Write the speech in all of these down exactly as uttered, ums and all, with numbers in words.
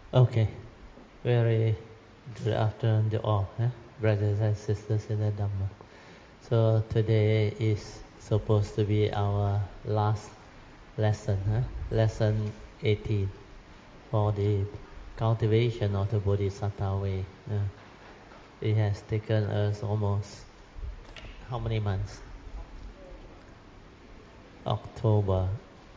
Okay, very good afternoon to all, eh? brothers and sisters in the Dhamma. So today is supposed to be our last lesson, eh? lesson eighteen for the cultivation of the Bodhisattva way. eh? It has taken us almost how many months? October.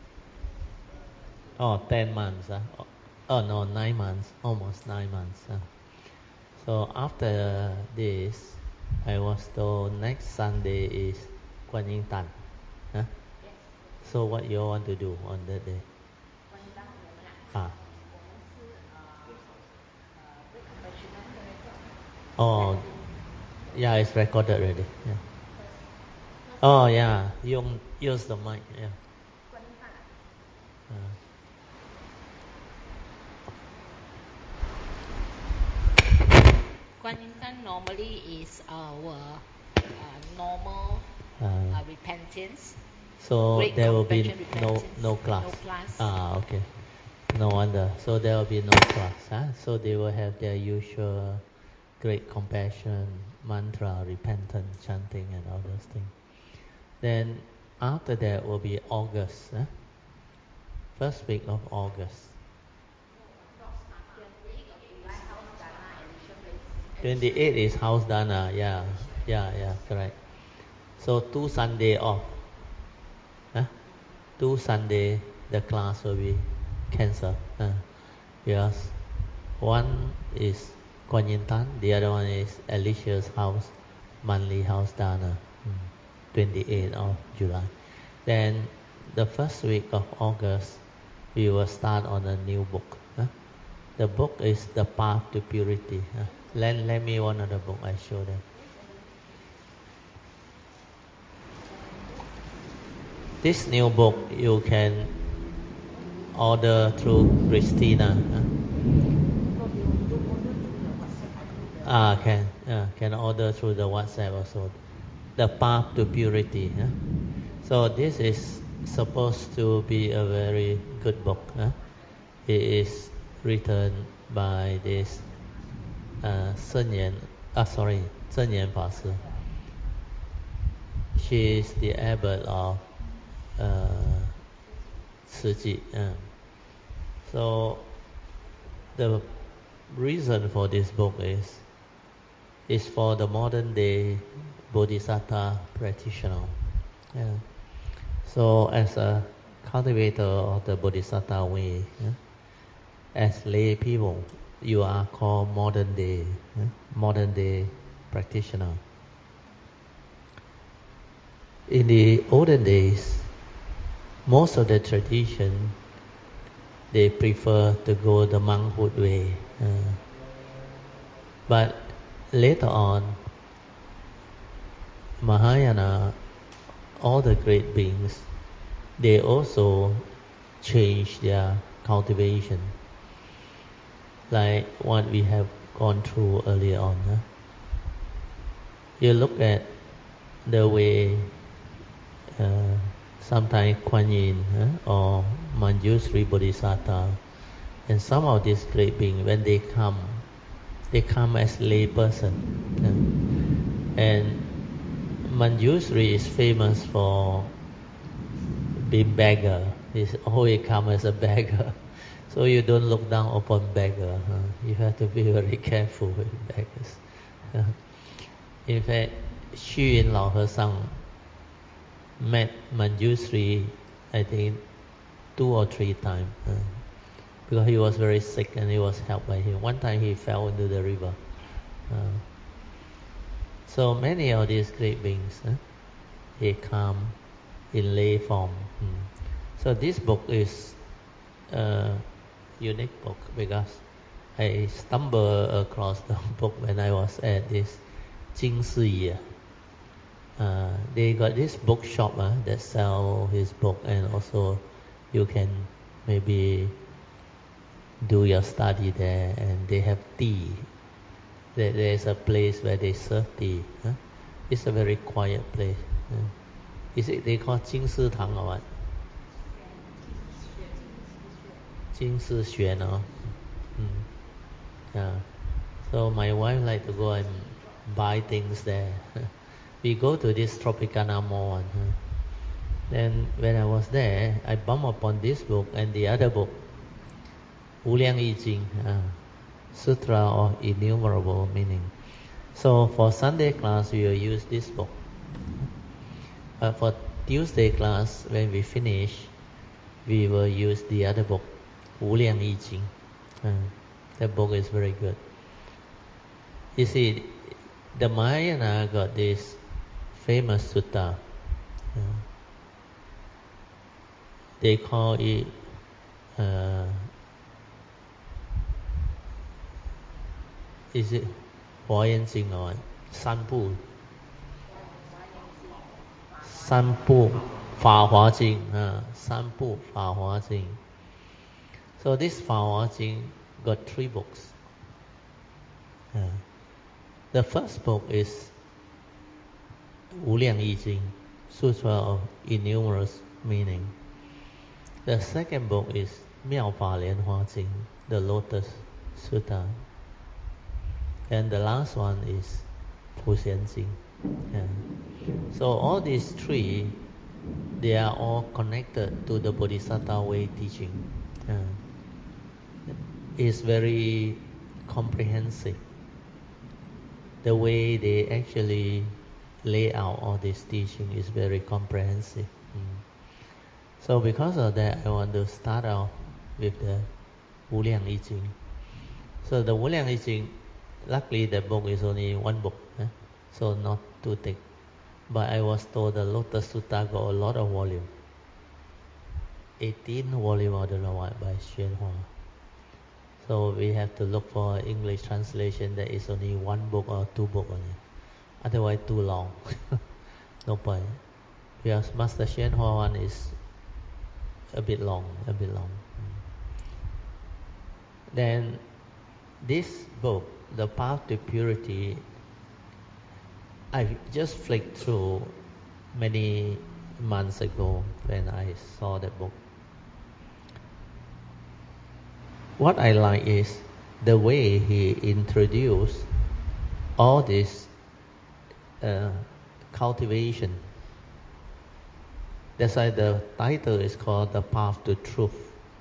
Oh, ten months. Huh? Oh no, nine months. Almost nine months. Huh? So after this, I was told next Sunday is Kuan Yin Tan. Huh? So what you want to do on that day? Ah. Oh, yeah, it's recorded already. Yeah. Oh yeah, you use the mic. Yeah. Uh, 观音山 normally is our uh, normal uh, uh, repentance. so Great there will be compassion no repentance. no class. No class. Ah, okay. No wonder. So there will be no class. Huh? So they will have their usual great compassion, mantra, repentance, chanting, and all those things. Then after that will be August. Huh? First week of August. twenty-eight is house dana. Yeah, yeah, yeah. Correct. So two Sunday off. Huh? Two Sunday the class will be cancelled. Huh? Because one is Kuan Yin Tan, the other one is Alicia's house, monthly house dana. Hmm. twenty-eighth of July. Then the first week of August, we will start on a new book. Huh? The book is The Path to Purity. Huh? Lend, lend me one of the book, I show them. This new book you can order through Christina. Huh? Ah, can uh, can order through the WhatsApp also. The Path to Purity. Huh? So this is supposed to be a very good book. Huh? It is written by this uh, Sen Yan, ah, sorry, Zhen Yan Fa Si. She is the abbot of uh, Tzu Chi. Uh. So the reason for this book is is for the modern day Bodhisattva practitioner. Yeah. So as a cultivator of the Bodhisattva way, yeah, as lay people, you are called modern day, yeah, modern day practitioner. In the olden days, most of the tradition, they prefer to go the monkhood way. Uh, but later on, Mahayana, all the great beings, they also change their cultivation, like what we have gone through earlier on. Huh? You look at the way uh, sometimes Kuan Yin huh, or Manjusri Bodhisattva and some of these great beings, when they come, they come as lay person. Yeah. And Manjusri is famous for being beggar. He's always come as a beggar. So you don't look down upon beggar. Huh? You have to be very careful with beggars. Yeah. In fact, Xu Yin Lao He met Manjusri, I think, two or three times. Uh, because he was very sick and he was helped by him. One time he fell into the river. Uh, so many of these great beings, uh, they come in lay form. Mm. So this book is a unique book because I stumbled across the book when I was at this Jing Si Ye. Uh, they got this bookshop uh, that sell his book, and also you can maybe do your study there, and they have tea. There, there's a place where they serve tea. Huh? It's a very quiet place. Huh? Is it they call 金丝堂 or what? 金丝轩 oh. Mm. Yeah. So my wife like to go and buy things there. We go to this Tropicana Mall. Huh? Then when I was there, I bumped upon this book and the other book, Wu Liang Yi Jing, uh, Sutra of Innumerable Meaning. So for Sunday class, we will use this book. But for Tuesday class, when we finish, we will use the other book, Wu Liang Yi Jing. Uh, that book is very good. You see, the Mahayana got this famous sutta. Uh, they call it uh, is it 华严经 or 三部三部法华经 uh, 三部法华经 So this 法华经 got three books. Uh, the first book is 无量易经 Sutra of Innumerable Meaning. The second book is 妙法莲华经 The Lotus Sutta. And the last one is 普贤经 yeah. So all these three, they are all connected to the Bodhisattva way teaching. Uh, it's very comprehensive. The way they actually lay out all this teaching is very comprehensive. Mm. So because of that, I want to start off with the Wu Liang Yi Jing. So the Wu Liang Yi Jing, luckily the book is only one book, eh? So not too thick. But I was told the Lotus Sutta got a lot of volume. eighteen volume, I don't know what, by Xuan Hua. So we have to look for English translation that is only one book or two book only. Otherwise too long. No point. Because Master Xuan Hua one is a bit long, a bit long. Then this book, The Path to Purity, I just flicked through many months ago when I saw that book. What I like is the way he introduced all this uh, cultivation. That's why the title is called The Path to Truth.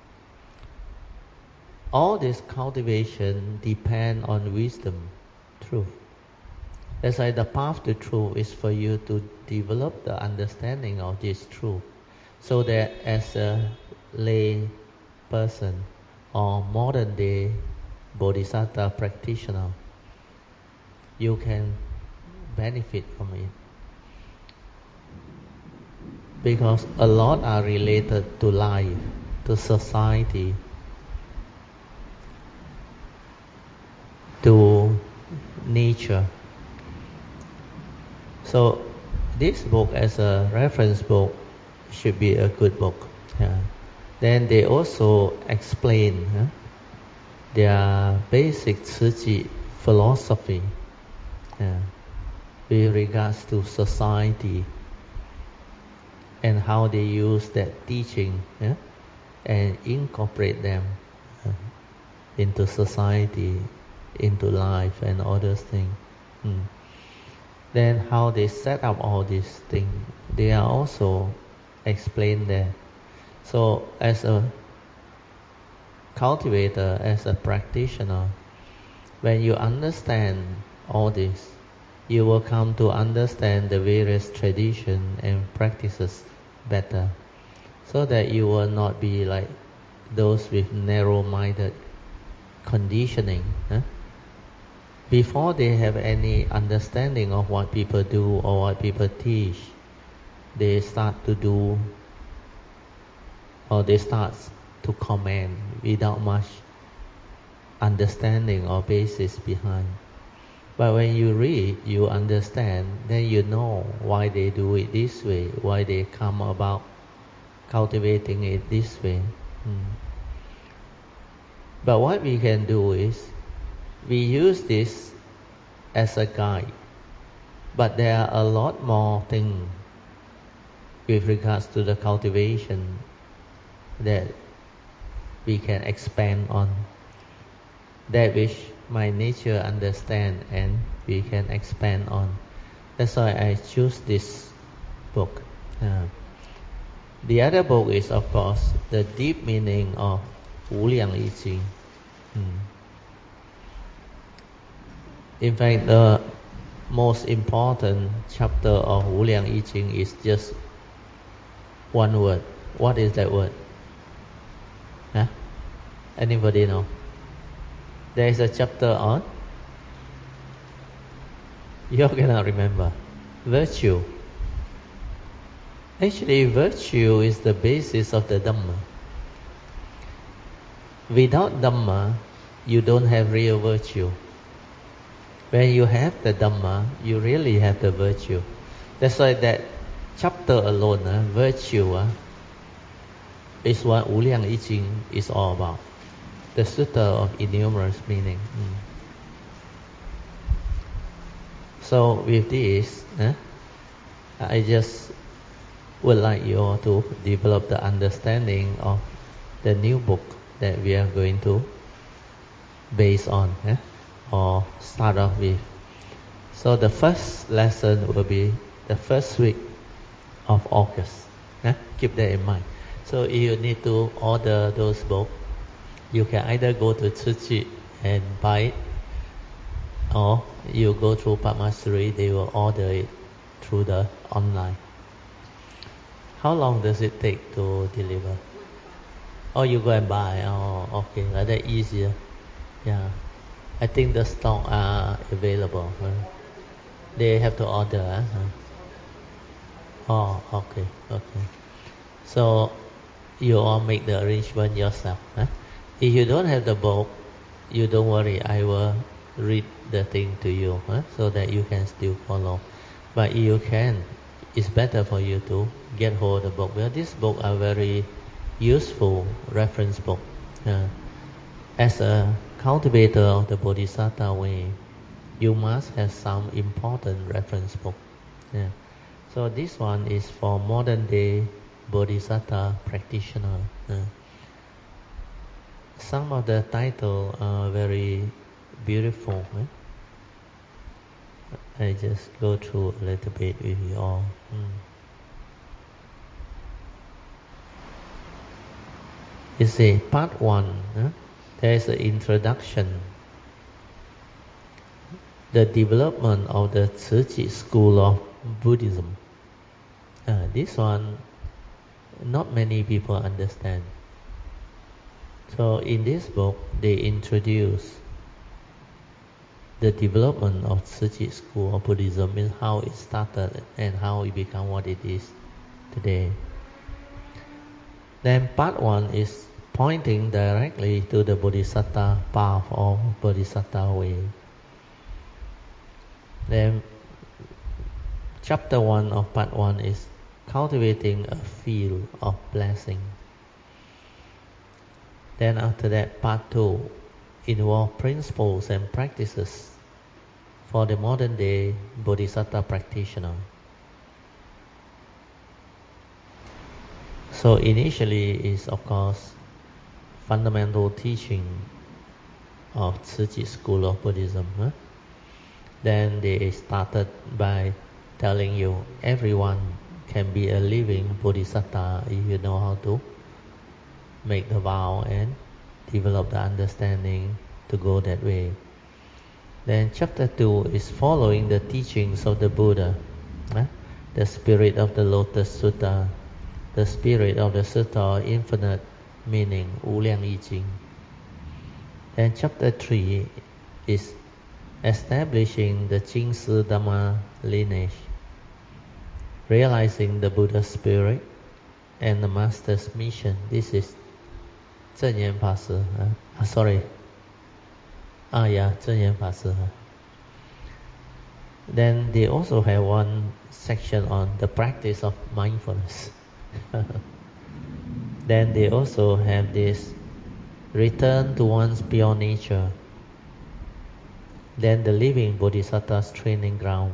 All this cultivation depend on wisdom, truth. That's why the path to truth is for you to develop the understanding of this truth, so that as a lay person or modern day bodhisattva practitioner, you can benefit from it. Because a lot are related to life, to society, to nature. So this book as a reference book should be a good book. Yeah. Then they also explain huh, their basic Tzu Chi philosophy yeah, with regards to society and how they use that teaching yeah, and incorporate them uh, into society, into life and all those things. Mm. Then how they set up all these things, they are also explained there. So as a cultivator, as a practitioner, when you understand all this, you will come to understand the various traditions and practices better, so that you will not be like those with narrow-minded conditioning. Huh? Before they have any understanding of what people do or what people teach, they start to do or they start to comment without much understanding or basis behind. But when you read, you understand, then you know why they do it this way, why they come about cultivating it this way. Hmm. But what we can do is, we use this as a guide. But there are a lot more things with regards to the cultivation that we can expand on. That which my nature understand and we can expand on. That's why I choose this book. Uh, the other book is, of course, the deep meaning of Wu Liang I Ching. Hmm. In fact, the most important chapter of Wu Liang I Ching is just one word. What is that word? Huh? Anybody know? There is a chapter on, you cannot remember, virtue. Actually, virtue is the basis of the Dhamma. Without Dhamma, you don't have real virtue. When you have the Dhamma, you really have the virtue. That's why that chapter alone, uh, virtue, uh, is what Wu Liang I Ching is all about. The sutta of innumerous meaning. Mm. So with this, uh, I just would like you all to develop the understanding of the new book that we are going to base on, eh? or start off with. So the first lesson will be the first week of August. Eh? Keep that in mind. So if you need to order those books, you can either go to Tzu Chi and buy it, or you go through Padmasri, they will order it through the online. How long does it take to deliver? Oh, you go and buy. Oh, okay, like that easier. Yeah, I think the stock are available. Huh? They have to order. Huh? Oh, okay, okay. So you all make the arrangement yourself. Huh? If you don't have the book, you don't worry. I will read the thing to you, huh? so that you can still follow. But if you can, it's better for you to get hold of the book. Well, these books are very useful reference book. Uh, as a cultivator of the Bodhisattva way, you must have some important reference book. Yeah. So this one is for modern day Bodhisattva practitioner. Uh, some of the titles are very beautiful. Eh? I just go through a little bit with you all. Mm. You see, part one, eh? There is an introduction. The development of the Tzu Chi school of Buddhism. Uh, this one, not many people understand. So in this book, they introduce the development of Tzu Chi school of Buddhism, means how it started and how it became what it is today. Then part one is pointing directly to the Bodhisattva path or Bodhisattva way. Then chapter one of part one is cultivating a field of blessing. Then after that, part two involves principles and practices for the modern day Bodhisattva practitioner. So initially is, of course, fundamental teaching of Tzu Chi school of Buddhism. Huh? Then they started by telling you everyone can be a living Bodhisattva if you know how to make the vow and develop the understanding to go that way. Then chapter two is following the teachings of the Buddha, huh? The spirit of the Lotus Sutta, the spirit of the Sutta infinite meaning, Wu Liang I Ching. Then chapter three is establishing the Jing Si Dhamma lineage, realizing the Buddha's spirit and the Master's mission. This is Zhen Yan Pa Si. Uh, ah, sorry. Ah, yeah, Zhen Yan Pa Si. Then they also have one section on the practice of mindfulness. Then they also have this return to one's pure nature. Then the living Bodhisattva's training ground.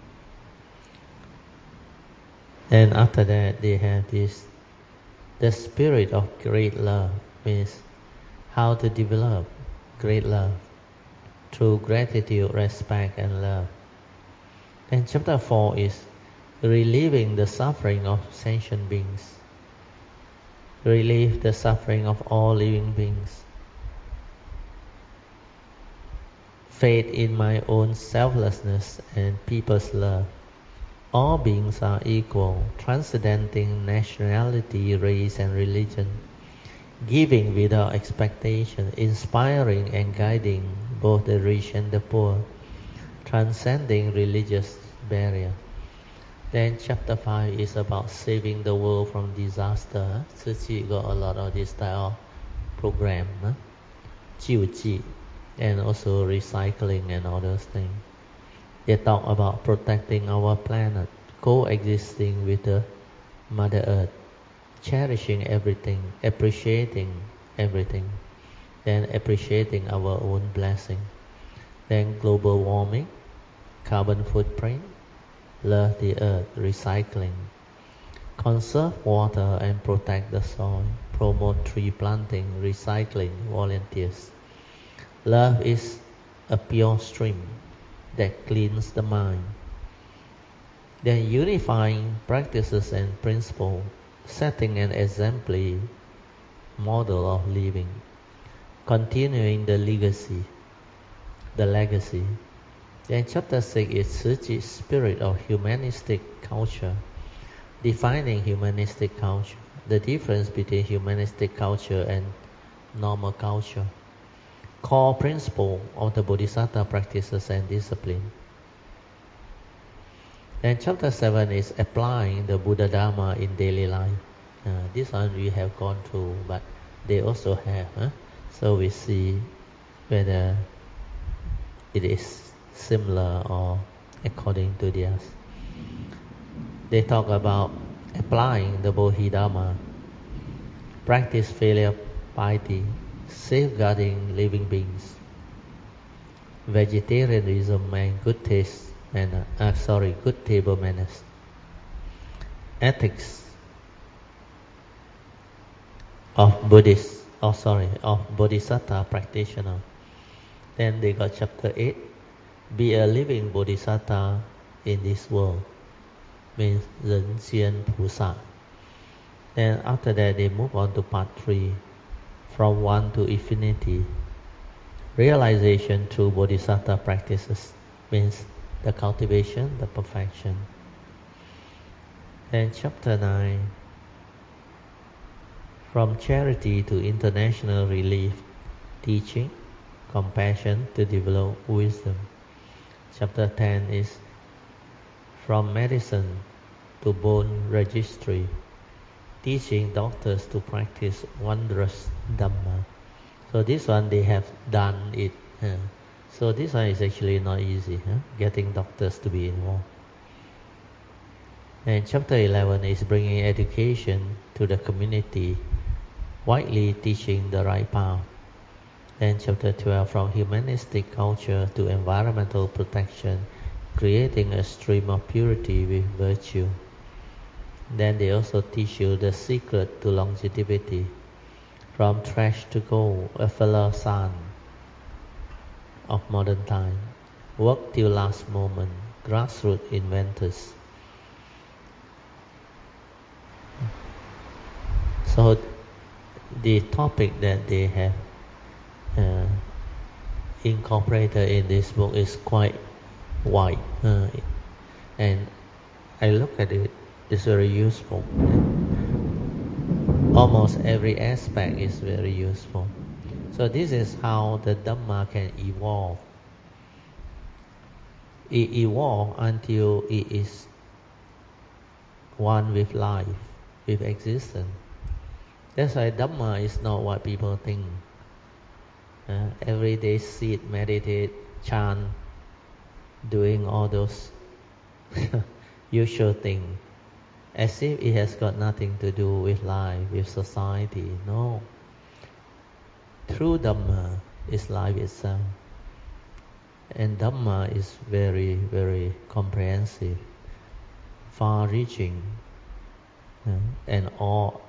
And after that they have this, the spirit of great love, means how to develop great love through gratitude, respect, and love. Then chapter four is relieving the suffering of sentient beings. Relieve the suffering of all living beings. Faith in my own selflessness and people's love. All beings are equal, transcending nationality, race, and religion. Giving without expectation, inspiring and guiding both the rich and the poor, transcending religious barrier. Then chapter five is about saving the world from disaster. Tzu Chi got a lot of this type of program, huh? 救济, and also recycling and all those things. They talk about protecting our planet, coexisting with the Mother Earth, cherishing everything, appreciating everything, then appreciating our own blessing. Then global warming, carbon footprint, love the earth, recycling, conserve water and protect the soil, promote tree planting, recycling, volunteers. Love is a pure stream that cleans the mind. Then unifying practices and principles, setting an exemplary model of living, continuing the legacy, the legacy. Then chapter six is Tzu Chi's spirit of humanistic culture, defining humanistic culture, the difference between humanistic culture and normal culture, core principle of the Bodhisattva practices and discipline. Then chapter seven is applying the Buddha Dharma in daily life. Uh, this one we have gone through, but they also have. Huh? So we see whether it is similar or according to theirs. They talk about applying the Bodhidharma, practice filial piety, safeguarding living beings, vegetarianism and good taste manner, uh, sorry, good table manners, ethics of Buddhist, oh sorry, of Bodhisattva practitioner. Then they got chapter eight, be a living Bodhisattva in this world, means Ren Xian Pusa. Then after that they move on to part three, from one to infinity, realization through Bodhisattva practices, means the cultivation, the perfection. Then chapter nine, from charity to international relief, teaching, compassion to develop wisdom. Chapter ten is from medicine to bone registry, teaching doctors to practice wondrous Dhamma. So this one they have done it. Uh, so this one is actually not easy, huh? Getting doctors to be involved. And chapter eleven is bringing education to the community, widely teaching the right path. Then chapter twelve, from humanistic culture to environmental protection, creating a stream of purity with virtue. Then they also teach you the secret to longevity, from trash to gold, a fellow son of modern time, work till last moment, grassroots inventors. So the topic that they have uh, incorporated in this book is quite wide, uh, and I look at it, it's very useful. Almost every aspect is very useful. So this is how the Dhamma can evolve. It evolves until it is one with life, with existence. That's why Dhamma is not what people think. Uh, every day sit, meditate, chant, doing all those usual things, as if it has got nothing to do with life, with society. No. True Dhamma is life itself. And Dhamma is very, very comprehensive, far-reaching, uh, and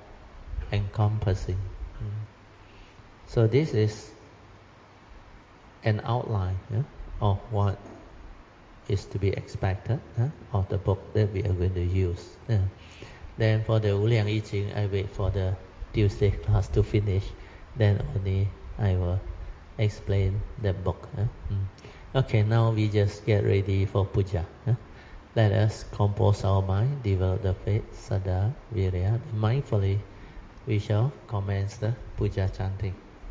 all-encompassing. Mm. So this is an outline yeah, of what is to be expected yeah, of the book that we are going to use. Yeah. Then for the Wu Liang I Ching, I wait for the Tuesday class to finish. Then only I will explain the book. Yeah. Mm. Okay, now we just get ready for puja. Yeah. Let us compose our mind, develop the faith, Saddha, Virya. Mindfully, we shall commence the puja chanting.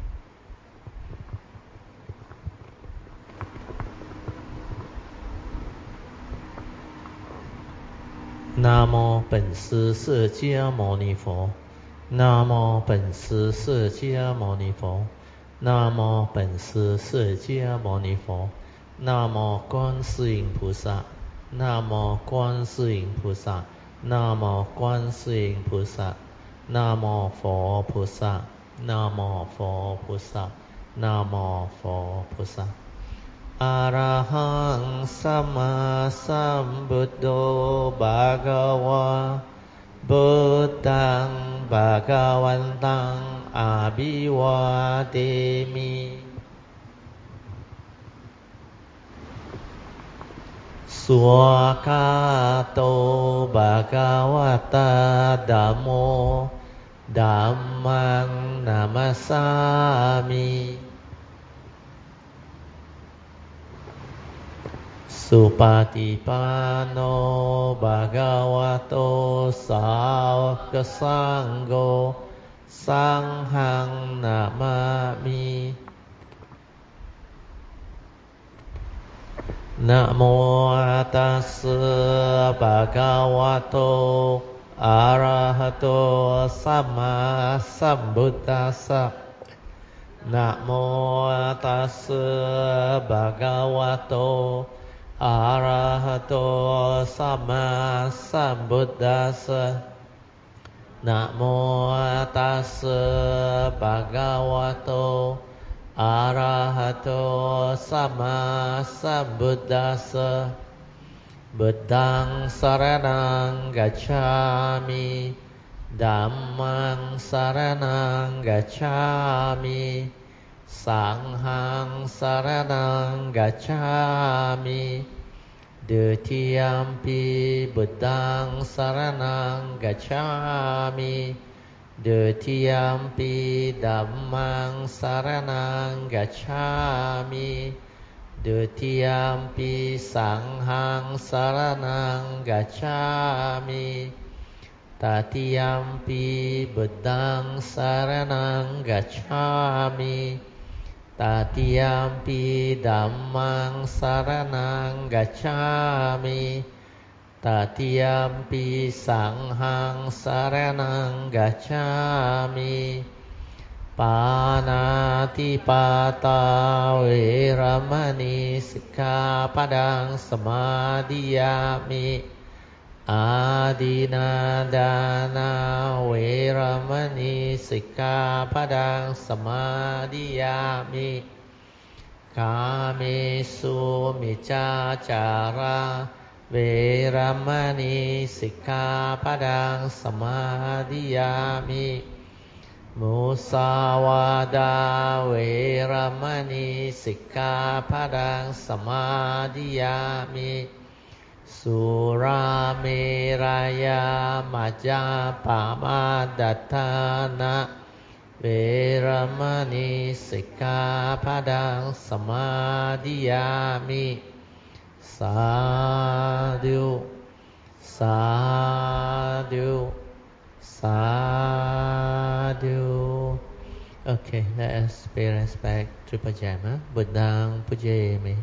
南无本师释迦牟尼佛，南无本师释迦牟尼佛，南无本师释迦牟尼佛，南无观世音菩萨，南无观世音菩萨，南无观世音菩萨，南无佛菩萨，南无佛菩萨，南无佛菩萨。 อะระหังสัมมาสัมพุทโธภะคะวะพุทธังภะคะวันตังอะภิวาเทมิสุขโตภะคะวะตาธัมโมธัมมังนามัสสามิ สุปฏิปันโนภะคะวะโตสาวกสังโฆสังฆังนะมามินะโมตัสสะภะคะวะโตอะระหะโตสัมมาสัมพุทธัสสะนะโมตัสสะภะคะวะโต อะระหะโตสัมมาสัมพุทธัสสะนะโมตัสสะภะคะวะโตอะระหะโตสัมมาสัมพุทธัสสะบุตตังสรณังกัจฉามิธัมมังสรณังกัจฉามิสังฆังสรณังกัจฉามิ Dutiyampi Buddhang Saranang Gacchami Dutiyampi Dhammang Saranang Gacchami Dutiyampi Sanghang Saranang Gacchami Tatiyampi Buddhang Saranang Gacchami Tatiyampi Dhammang Saranang Gacchami Tatiyampi Sanghang Saranang Gacchami Panatipata Veramani Sikkhapadang Samadhiyami Adinadana Veramani Sikkhapadang Samadhiyami Kamesu Miccācara Veramani Sikkhapadang Samadhiyami Musawada Veramani Sikkhapadang Samadhiyami Surameraya Majappamaddatthana Veramani Sikkhapadang Samadhiyami Sadhu Sadhu Sadhu. Okay, let us pay respect to Pajama. Buddhang Pujayami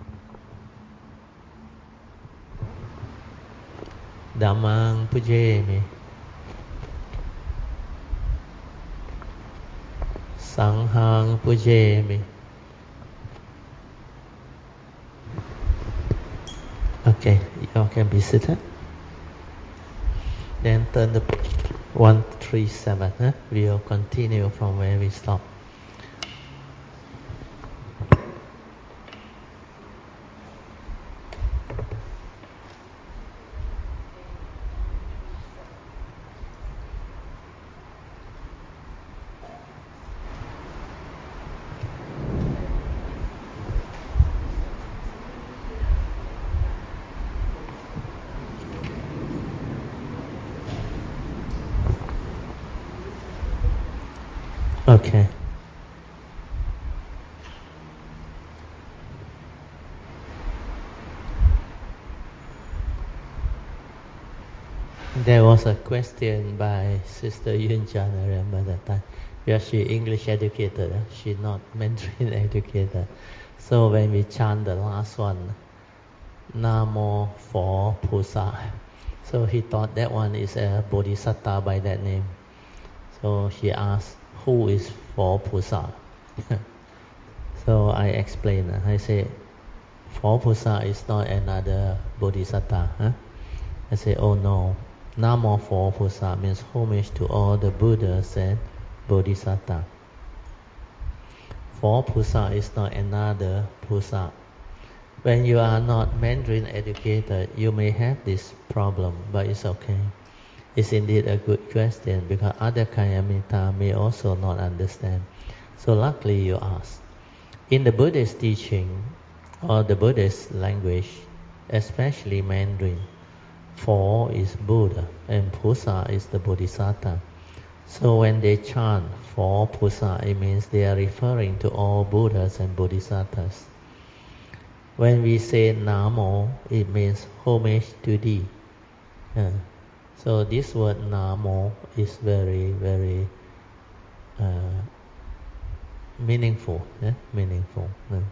Dhammang Pujayami Sanghang Pujayami. Okay, you all can be seated. Then turn the page one three seven. Huh? We will continue from where we stop. Okay. There was a question by Sister Yun Chan, I remember that time. Because she English educated, she not Mandarin educated. So when we chant the last one, Namo for Pusa, so he thought that one is a Bodhisattva by that name. So she asked, who is for Pusa? So I explained, I say, for Pusa is not another Bodhisattva. Huh? I say, oh no, Namo for Pusa means homage to all the Buddhas and Bodhisattva. For Pusa is not another Pusa. When you are not Mandarin educated, you may have this problem, but it's okay. It's indeed a good question because other Kayamita may also not understand. So luckily you asked. In the Buddhist teaching or the Buddhist language, especially Mandarin, for is Buddha and Pusa is the Bodhisattva. So when they chant for Pusa, it means they are referring to all Buddhas and Bodhisattvas. When we say Namo, it means homage to thee. Uh, so this word Namo is very, very uh, meaningful. Yeah? Meaningful. Uh.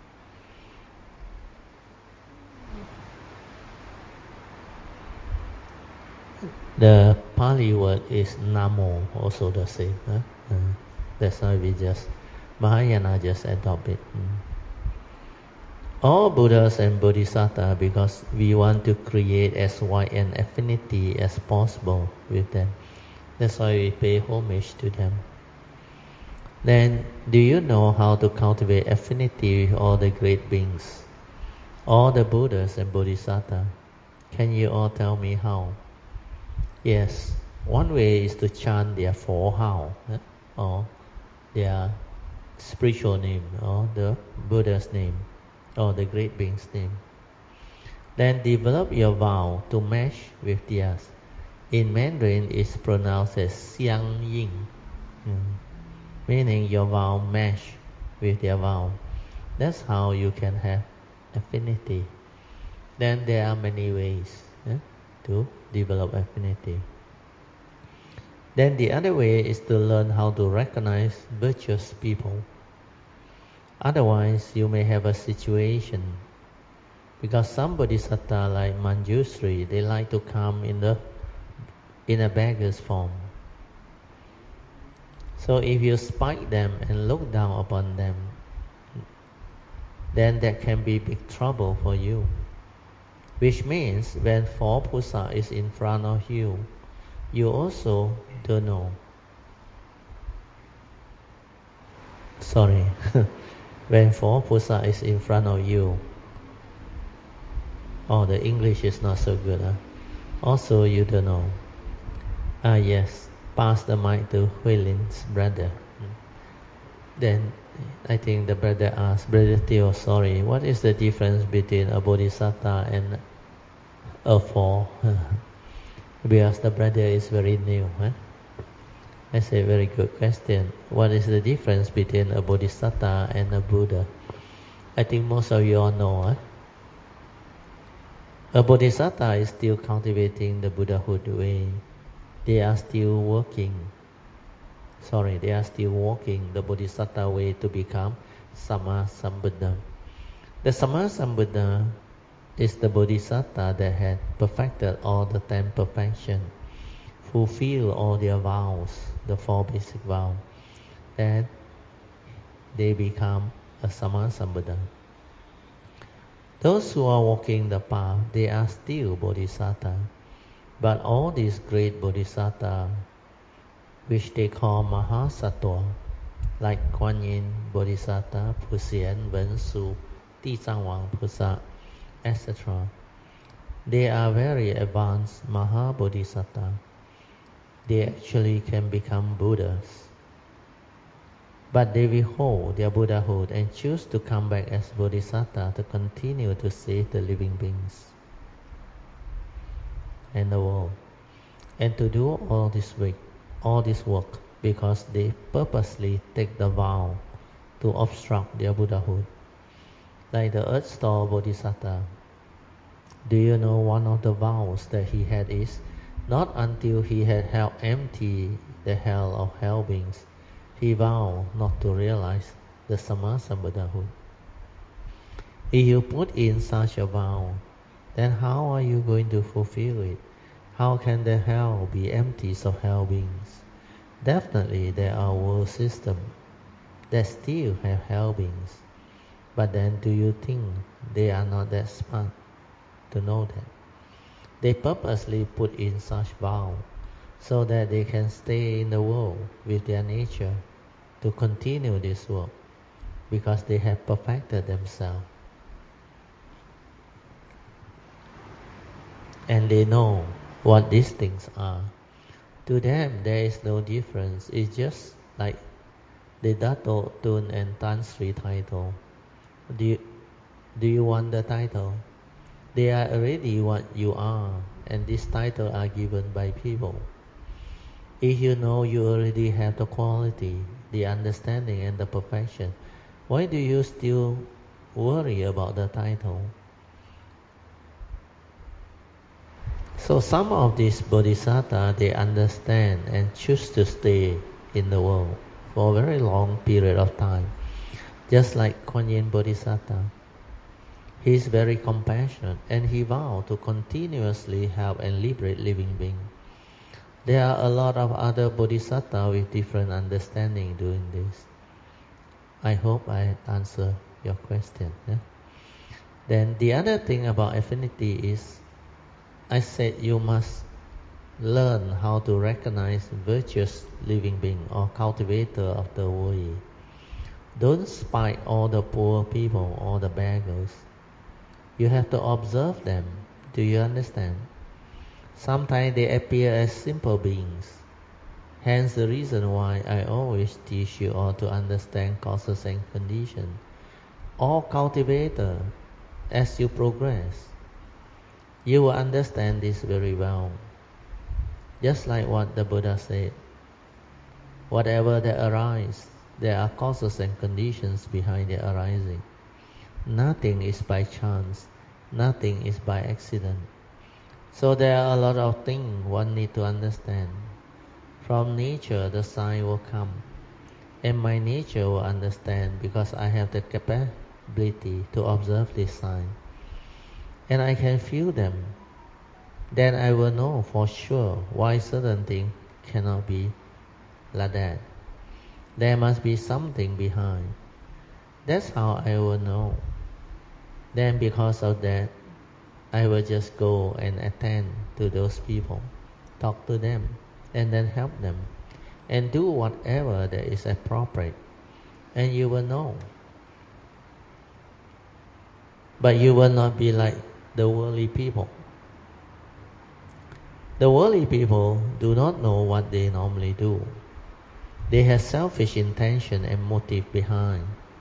The Pali word is Namo, also the same. Huh? Uh, that's why we just, Mahayana just adopt it. Mm. All Buddhas and Bodhisattvas, because we want to create as wide an affinity as possible with them. That's why we pay homage to them. Then, do you know how to cultivate affinity with all the great beings? All the Buddhas and Bodhisattvas. Can you all tell me how? Yes, one way is to chant their four how, eh? or their spiritual name, or the Buddha's name, or the great being's name. Then develop your vow to match with theirs. In Mandarin, it's pronounced as Xiang Ying, mm. meaning your vow match with their vow. That's how you can have affinity. Then there are many ways eh, to develop affinity. Then the other way is to learn how to recognize virtuous people. Otherwise, you may have a situation because some bodhisattva like Manjushri, they like to come in the in a beggar's form. So if you spite them and look down upon them, then that can be big trouble for you. Which means when four pusa is in front of you, you also don't know. Sorry, when four pusa is in front of you, oh, the English is not so good. Huh? Also, you don't know. Ah, yes, pass the mic to Huilin's brother. Then I think the brother asked, Brother Theo, sorry, what is the difference between a bodhisattva and a four? Because the brother is very new. Huh? That's a very good question. What is the difference between a bodhisattva and a Buddha? I think most of you all know. Huh? A bodhisattva is still cultivating the Buddhahood way. They are still working. Sorry, they are still walking the bodhisattva way to become Sammasambuddha. The Sammasambuddha is the bodhisattva that had perfected all the ten perfections, fulfilled all their vows, the four basic vows. Then they become a Sammasambuddha. Those who are walking the path, they are still bodhisattva. But all these great bodhisattvas, which they call Mahasattva, like Kuan Yin Bodhisattva, Puxian, Wen Su, Di Zhang Wang Pusa, et cetera. They are very advanced Mahabodhisattva. They actually can become Buddhas. But they withhold their Buddhahood and choose to come back as Bodhisattva to continue to save the living beings and the world. And to do all this work, all this work, because they purposely take the vow to obstruct their Buddhahood. Like the Earth Store Bodhisattva. Do you know one of the vows that he had is, not until he had helped empty the hell of hell beings, he vowed not to realize the Samasa Buddhahood. If you put in such a vow, then how are you going to fulfill it? How can the hell be empty of hell beings? Definitely there are world systems that still have hell beings. But then do you think they are not that smart to know that? They purposely put in such vow so that they can stay in the world with their nature to continue this work because they have perfected themselves. And they know what these things are. To them there is no difference. It's just like the Dato, Tun and Tan Sri title. Do you, do you want the title? They are already what you are, and these titles are given by people. If you know you already have the quality, the understanding and the perfection, why do you still worry about the title? So some of these bodhisattvas, they understand and choose to stay in the world for a very long period of time. Just like Kuan Yin Bodhisattva. He is very compassionate and he vowed to continuously help and liberate living beings. There are a lot of other bodhisattvas with different understanding doing this. I hope I answer your question. Yeah? Then the other thing about affinity is, I said you must learn how to recognize virtuous living being or cultivator of the way. Don't spite all the poor people or the beggars. You have to observe them. Do you understand? Sometimes they appear as simple beings. Hence the reason why I always teach you all to understand causes and conditions. All cultivator, as you progress, you will understand this very well. Just like what the Buddha said, whatever that arises, there are causes and conditions behind their arising. Nothing is by chance, nothing is by accident. So there are a lot of things one need to understand. From nature the sign will come, and my nature will understand because I have the capability to observe this sign. And I can feel them. Then I will know for sure why certain things cannot be like that. There must be something behind. That's how I will know. Then because of that, I will just go and attend to those people, talk to them, and then help them, and do whatever that is appropriate, and you will know. But you will not be like the worldly people. The worldly people do not know what they normally do. They have selfish intention and motive behind.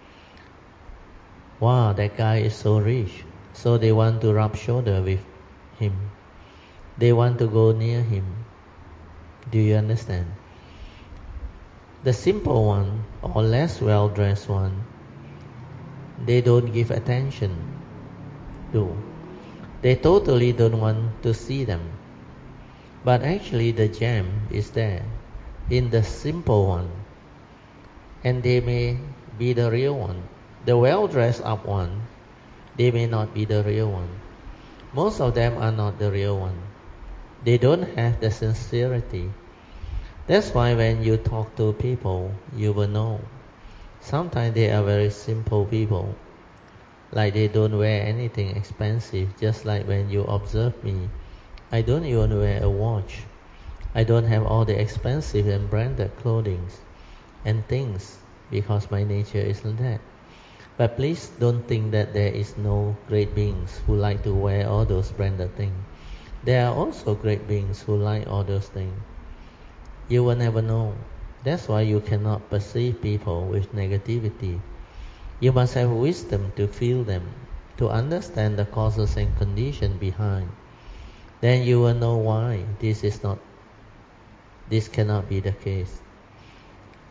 Wow, that guy is so rich, so they want to rub shoulder with him. They want to go near him. Do you understand? The simple one or less well-dressed one, they don't give attention to. They totally don't want to see them. But actually the gem is there in the simple one. And they may be the real one. The well-dressed up one, they may not be the real one. Most of them are not the real one. They don't have the sincerity. That's why when you talk to people, you will know. Sometimes they are very simple people. Like they don't wear anything expensive. Just like when you observe me, I don't even wear a watch. I don't have all the expensive and branded clothing and things because my nature is like that. But please don't think that there is no great beings who like to wear all those branded things. There are also great beings who like all those things. You will never know. That's why you cannot perceive people with negativity. You must have wisdom to feel them, to understand the causes and conditions behind. Then you will know why this is not, this cannot be the case.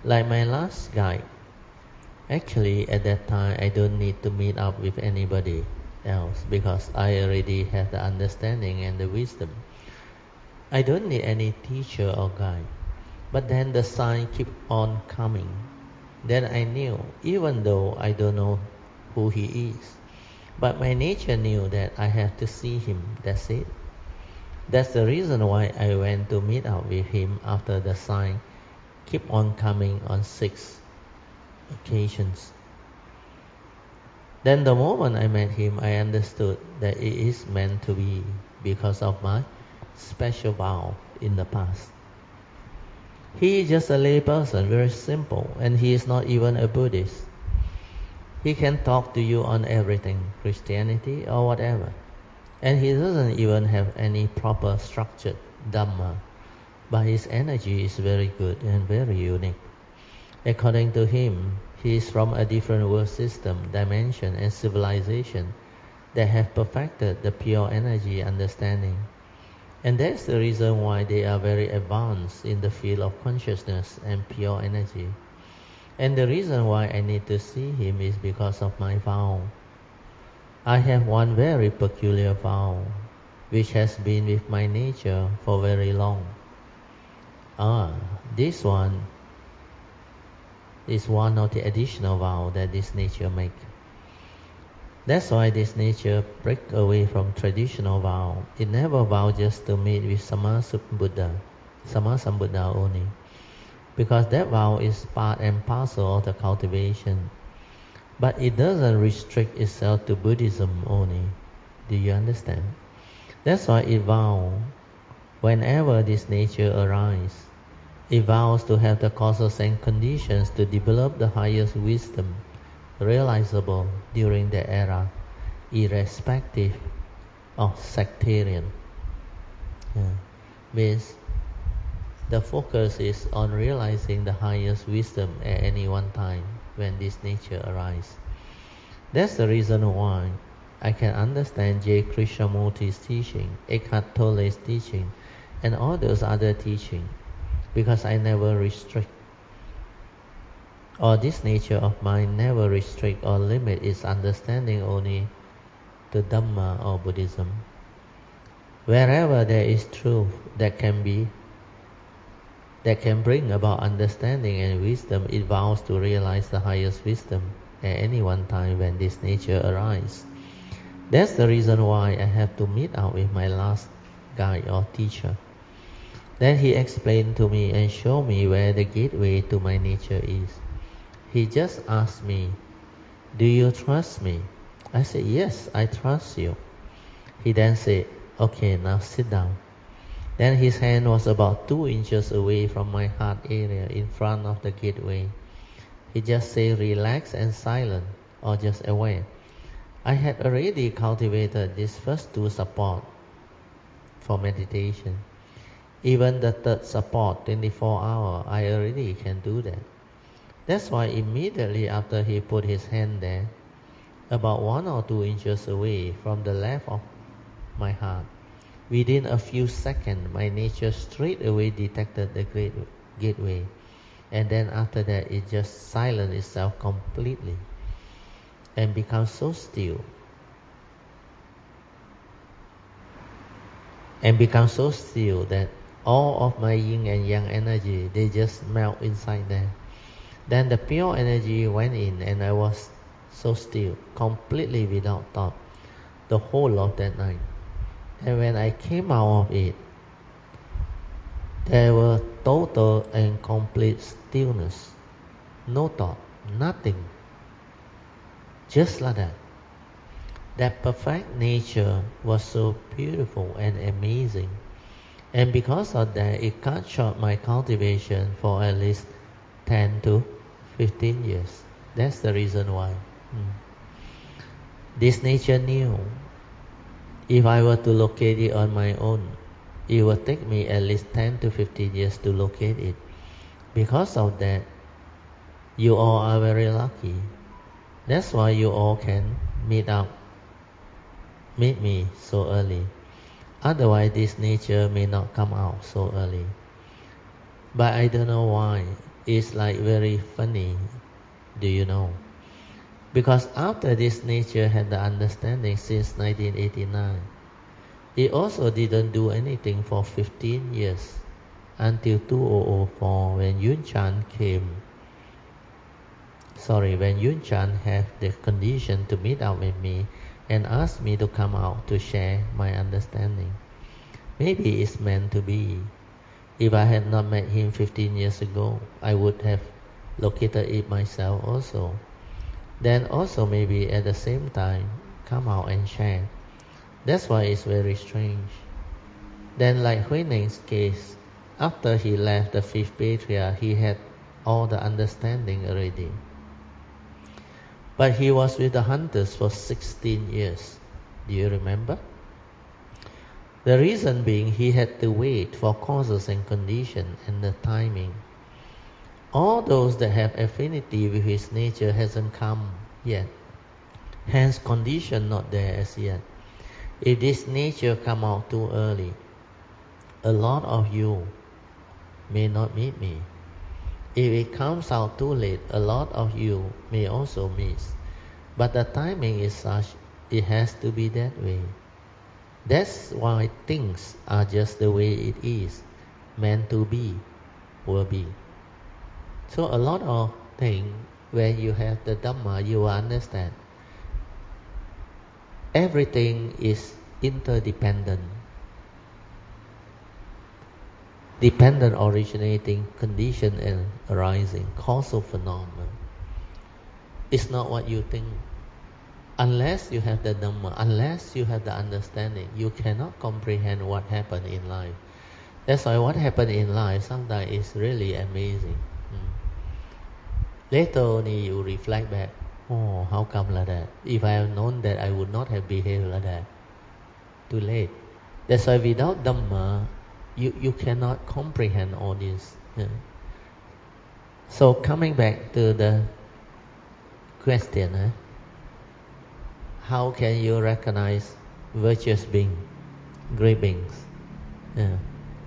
Like my last guide, actually at that time I don't need to meet up with anybody else because I already have the understanding and the wisdom. I don't need any teacher or guide. But then the sign keep on coming. Then I knew, even though I don't know who he is, but my nature knew that I have to see him. That's it. That's the reason why I went to meet up with him after the sign keep on coming on six occasions. Then the moment I met him, I understood that it is meant to be because of my special vow in the past. He is just a lay person, very simple, and he is not even a Buddhist. He can talk to you on everything, Christianity or whatever. And he doesn't even have any proper structured Dhamma, but his energy is very good and very unique. According to him, he is from a different world system, dimension and civilization that have perfected the pure energy understanding. And that's the reason why they are very advanced in the field of consciousness and pure energy. And the reason why I need to see him is because of my vow. I have one very peculiar vow, which has been with my nature for very long. Ah, this one is one of the additional vow that this nature make. That's why this nature break away from traditional vow. It never vow just to meet with Sammasambuddha, Sammasambuddha only, because that vow is part and parcel of the cultivation. But it doesn't restrict itself to Buddhism only. Do you understand? That's why it vows, whenever this nature arises, it vows to have the causes and conditions to develop the highest wisdom realizable during the era, irrespective of sectarian. Yeah. Means the focus is on realizing the highest wisdom at any one time when this nature arises. That's the reason why I can understand J. Krishnamurti's teaching, Eckhart Tolle's teaching, and all those other teaching, because I never restrict. Or this nature of mind never restrict or limit its understanding only to Dhamma or Buddhism. Wherever there is truth that can be, that can bring about understanding and wisdom, it vows to realize the highest wisdom at any one time when this nature arises. That's the reason why I have to meet up with my last guide or teacher. Then he explained to me and showed me where the gateway to my nature is. He just asked me, "Do you trust me?" I said, "Yes, I trust you." He then said, "Okay, now sit down." Then his hand was about two inches away from my heart area in front of the gateway. He just said, "Relax and silent," or just aware. I had already cultivated these first two support for meditation. Even the third support, twenty-four hour, I already can do that. That's why immediately after he put his hand there, about one or two inches away from the left of my heart, within a few seconds, my nature straight away detected the great gateway. And then after that, it just silenced itself completely and becomes so still. And becomes so still that all of my yin and yang energy, they just melt inside there. Then the pure energy went in and I was so still, completely without thought, the whole of that night. And when I came out of it, there was total and complete stillness. No thought, nothing. Just like that. That perfect nature was so beautiful and amazing. And because of that, it cut short my cultivation for at least ten to fifteen years. That's the reason why. Hmm. This nature knew if I were to locate it on my own, it would take me at least ten to fifteen years to locate it. Because of that, you all are very lucky. That's why you all can meet up, meet me so early. Otherwise, this nature may not come out so early. But I don't know why. is like very funny. Do you know? Because after this nature had the understanding since nineteen eighty-nine, it also didn't do anything for fifteen years until two thousand four when Yun Chan came. Sorry, when Yun Chan had the condition to meet up with me and asked me to come out to share my understanding. Maybe it's meant to be. If I had not met him fifteen years ago, I would have located it myself also. Then also maybe at the same time come out and share. That's why it's very strange. Then like Huineng's case, after he left the fifth patriarch, he had all the understanding already. But he was with the hunters for sixteen years. Do you remember? The reason being he had to wait for causes and conditions and the timing. All those that have affinity with his nature hasn't come yet. Hence condition not there as yet. If this nature come out too early, a lot of you may not meet me. If it comes out too late, a lot of you may also miss. But the timing is such, it has to be that way. That's why things are just the way it is. Meant to be, will be. So a lot of things, when you have the Dhamma, you will understand. Everything is interdependent. Dependent originating, condition and arising, causal phenomenon. It's not what you think. Unless you have the Dhamma, unless you have the understanding, you cannot comprehend what happened in life. That's why what happened in life sometimes is really amazing. Hmm. Later only you reflect back, oh, how come like that? If I have known that, I would not have behaved like that. Too late. That's why without Dhamma, you, you cannot comprehend all this. Yeah. So coming back to the question, eh? How can you recognize virtuous beings, great beings? Yeah.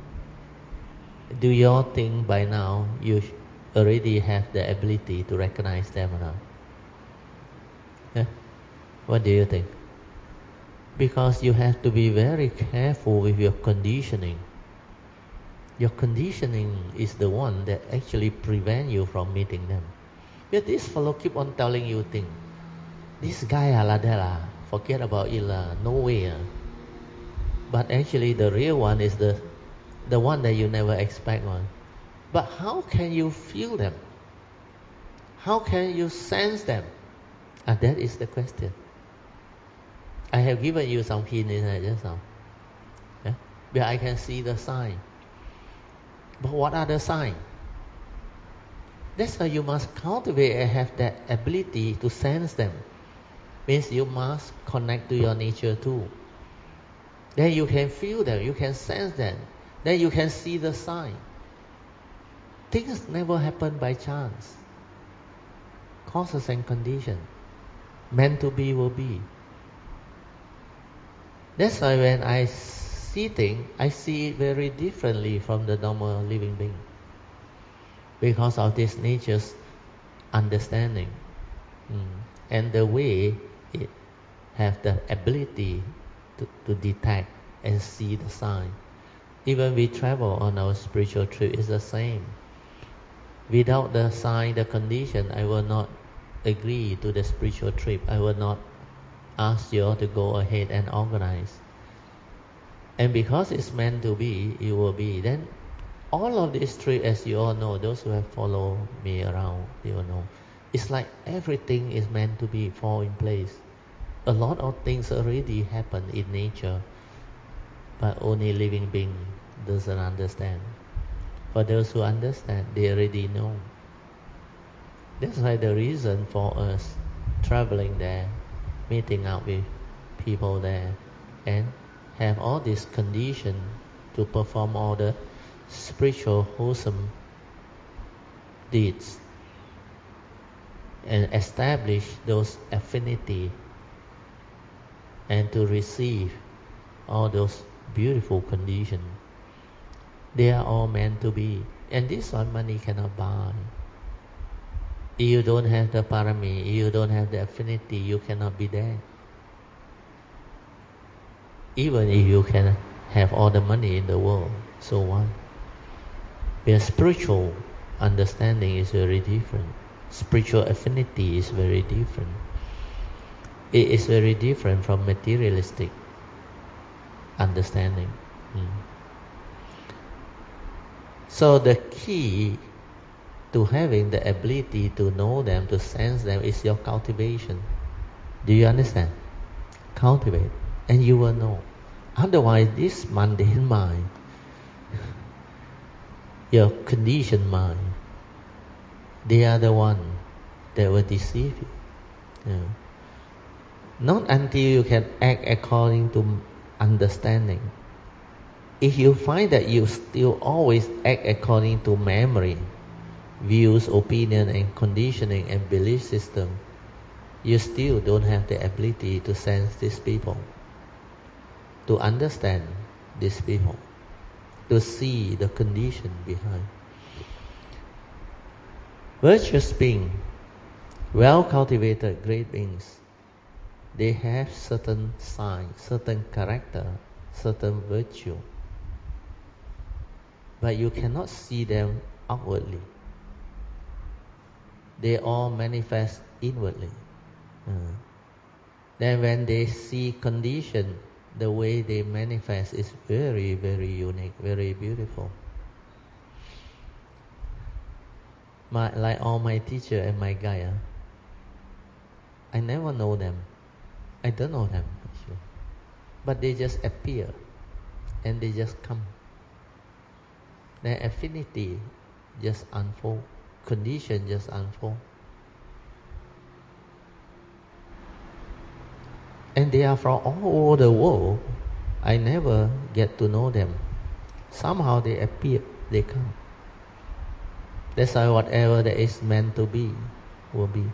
Do you all think by now you already have the ability to recognize them or not? Yeah? What do you think? Because you have to be very careful with your conditioning. Your conditioning is the one that actually prevent you from meeting them. But this fellow keep on telling you things. This guy ah like that ah, forget about it lah, no way ah. But actually the real one is the the one that you never expect one. But how can you feel them? How can you sense them? And that is the question. I have given you some hint in it just now. Yeah? But I can see the sign. But what are the signs? That's why you must cultivate and have that ability to sense them. Means you must connect to your nature too. Then you can feel them, you can sense them. Then you can see the sign. Things never happen by chance. Causes and conditions. Meant to be will be. That's why when I see things, I see it very differently from the normal living being. Because of this nature's understanding. Mm. And the way it have the ability to, to detect and see the sign. Even we travel on our spiritual trip, it's the same. Without the sign, the condition, I will not agree to the spiritual trip. I will not ask you all to go ahead and organize. And because it's meant to be, it will be. Then all of this trip, as you all know, those who have followed me around, you will know, it's like everything is meant to be, fall in place. A lot of things already happen in nature, but only living being doesn't understand. For those who understand, they already know. That's why the reason for us traveling there, meeting up with people there, and have all these conditions to perform all the spiritual wholesome deeds and establish those affinity and to receive all those beautiful conditions. They are all meant to be. And this one money cannot buy. If you don't have the parami, if you don't have the affinity, you cannot be there. Even if you can have all the money in the world, so what? Because spiritual understanding is very different. Spiritual affinity is very different. It is very different from materialistic understanding. Mm. So the key to having the ability to know them, to sense them, is your cultivation. Do you understand? Cultivate, and you will know. Otherwise, this mundane mind, your conditioned mind, they are the one that will deceive you. Yeah. Not until you can act according to understanding. If you find that you still always act according to memory, views, opinion, and conditioning and belief system, you still don't have the ability to sense these people, to understand these people, to see the condition behind. Virtuous beings, well-cultivated great beings, they have certain signs, certain character, certain virtue, but you cannot see them outwardly. They all manifest inwardly. Uh, then when they see condition, the way they manifest is very, very unique, very beautiful. My, like all my teacher and my guide, uh, I never know them. I don't know them actually. But they just appear and they just come. Their affinity just unfold. Condition just unfold. And they are from all over the world. I never get to know them. Somehow they appear, they come. That's why whatever that is meant to be, will be.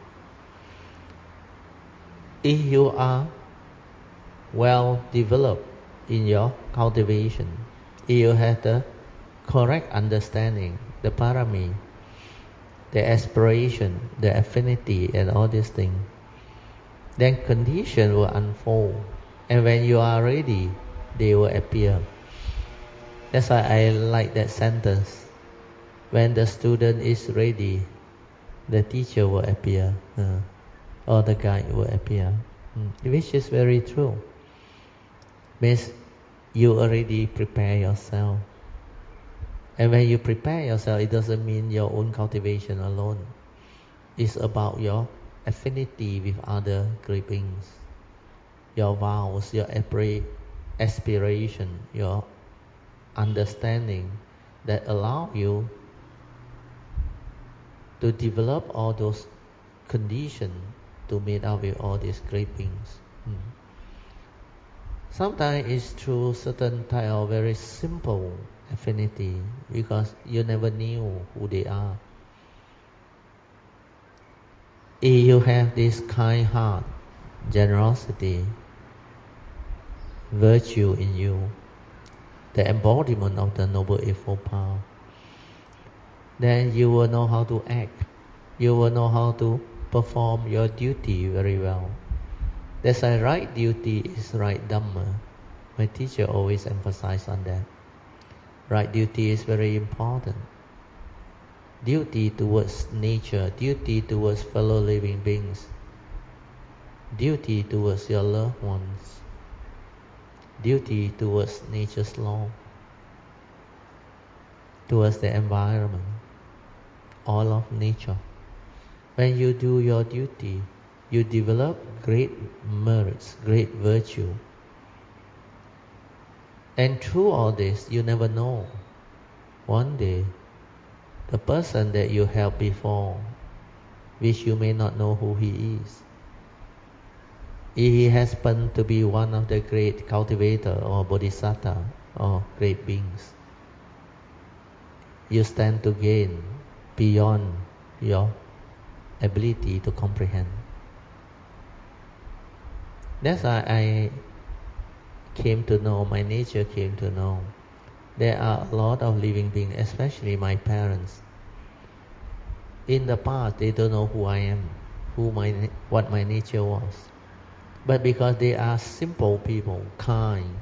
If you are well developed in your cultivation, if you have the correct understanding, the parami, the aspiration, the affinity, and all these things, then condition will unfold. And when you are ready, they will appear. That's why I like that sentence. When the student is ready, the teacher will appear, uh, or the guide will appear, mm. Which is very true. Means you already prepare yourself. And when you prepare yourself, it doesn't mean your own cultivation alone. It's about your affinity with other great beings, your vows, your aspiration, your understanding that allow you to develop all those conditions to meet up with all these great beings. Hmm. Sometimes it's through certain type of very simple affinity because you never knew who they are. If you have this kind heart, generosity, virtue in you, the embodiment of the Noble Eightfold Path, then you will know how to act. You will know how to perform your duty very well. That's why right duty is right Dhamma. My teacher always emphasized on that. Right duty is very important. Duty towards nature, duty towards fellow living beings, duty towards your loved ones, duty towards nature's law, towards the environment, all of nature. When you do your duty, you develop great merits, great virtue. And through all this, you never know. One day, the person that you helped before, which you may not know who he is, if he happened to be one of the great cultivator or bodhisattva or great beings, you stand to gain beyond your ability to comprehend. That's why I came to know, my nature came to know, There are a lot of living beings, especially my parents. In the past, they don't know who I am, who my what my nature was. But because they are simple people, kind,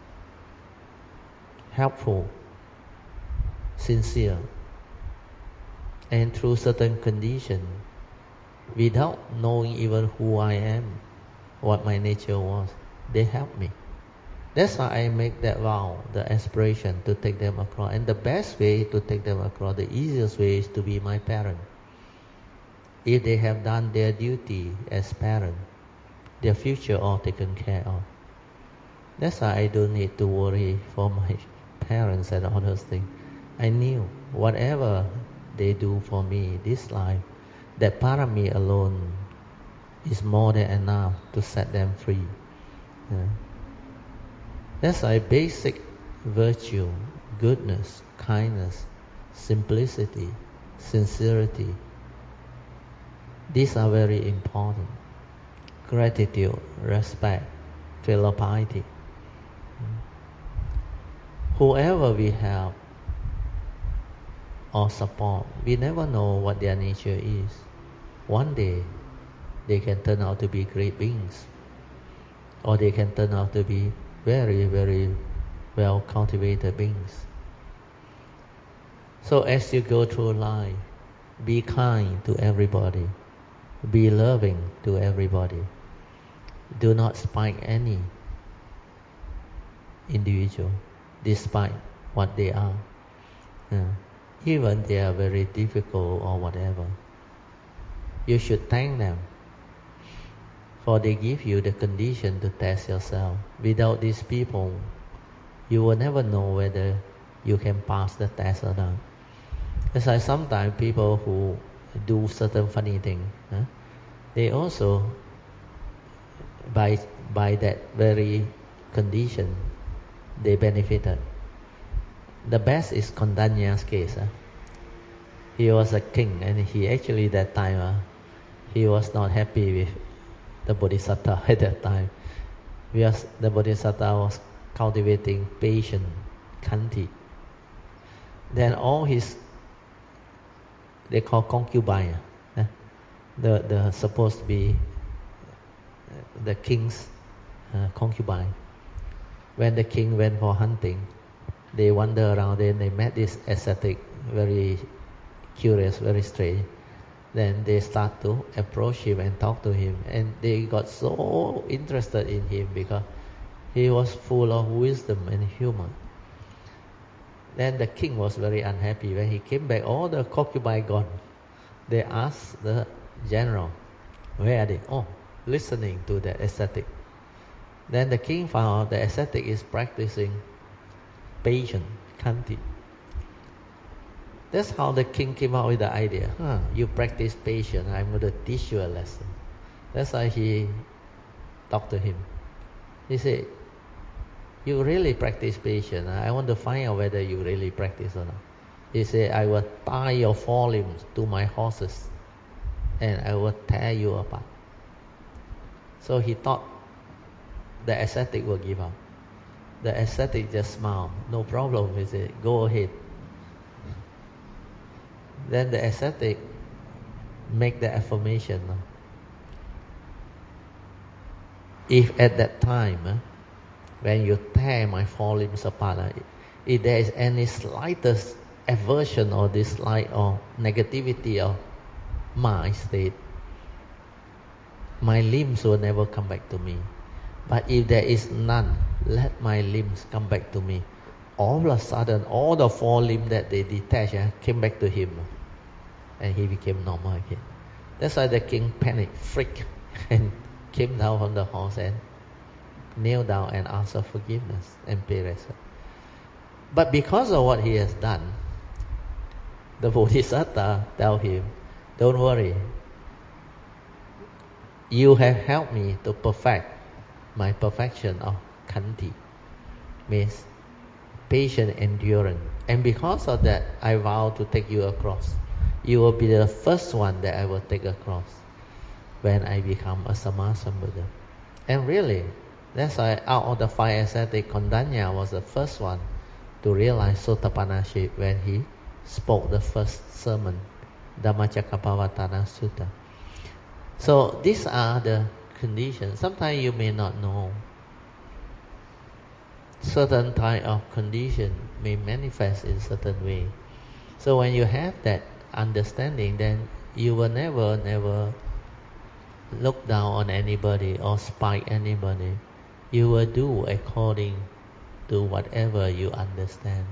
helpful, sincere, and through certain conditions, without knowing even who I am, what my nature was, they help me. That's why I make that vow, the aspiration to take them across. And the best way to take them across, the easiest way is to be my parent. If they have done their duty as parent, their future all taken care of. That's why I don't need to worry for my parents and all those things. I knew whatever they do for me this life, that part of me alone is more than enough to set them free. Yeah. That's why basic virtue, goodness, kindness, simplicity, sincerity, these are very important. Gratitude, respect, filial piety. Whoever we help or support, we never know what their nature is. One day, they can turn out to be great beings, or they can turn out to be very, very well cultivated beings. So as you go through life, be kind to everybody, be loving to everybody. Do not spite any individual, despite what they are. Uh, even they are very difficult or whatever. You should thank them, for they give you the condition to test yourself. Without these people, you will never know whether you can pass the test or not. It's like sometimes people who do certain funny things, huh? they also, by by that very condition, they benefited. The best is Kondanya's case. Huh? He was a king, and he actually that time uh, he was not happy with the Bodhisattva at that time, because the Bodhisattva was cultivating patience, khanti. Then all his, they call concubine, uh, the the supposed to be the king's uh, concubine. When the king went for hunting, they wander around, then they met this ascetic, very curious, very strange. Then they start to approach him and talk to him, and they got so interested in him because he was full of wisdom and humor. Then the king was very unhappy. When he came back, all the concubines gone. They asked the general, where are they? Oh, listening to the ascetic. Then the king found out the ascetic is practicing patience, khanti. That's how the king came up with the idea. Huh, you practice patience, I'm going to teach you a lesson. That's why he talked to him. He said, you really practice patience. I want to find out whether you really practice or not. He said, I will tie your forelimbs to my horses and I will tear you apart. So he thought the ascetic will give up. The ascetic just smiled. No problem, he said, go ahead. Then the ascetic make the affirmation. If at that time, when you tear my four limbs apart, if there is any slightest aversion or dislike or negativity of my state, my limbs will never come back to me. But if there is none, let my limbs come back to me. All of a sudden, all the four limbs that they detached uh, came back to him, and he became normal again. That's why the king panicked, freaked, and came down from the horse and knelt down and asked for forgiveness and paid respect. But because of what he has done, the Bodhisattva tell him, don't worry, you have helped me to perfect my perfection of khanti, means patient endurance. And because of that, I vow to take you across. You will be the first one that I will take across when I become a Sammasambuddha. And really, that's why out of the five ascetics, Kondanya was the first one to realize Sotapanna when he spoke the first sermon, Dhammacakkappavattana Sutta. So these are the conditions. Sometimes you may not know. Certain type of condition may manifest in certain way. So when you have that understanding, then you will never, never look down on anybody or spite anybody. You will do according to whatever you understand.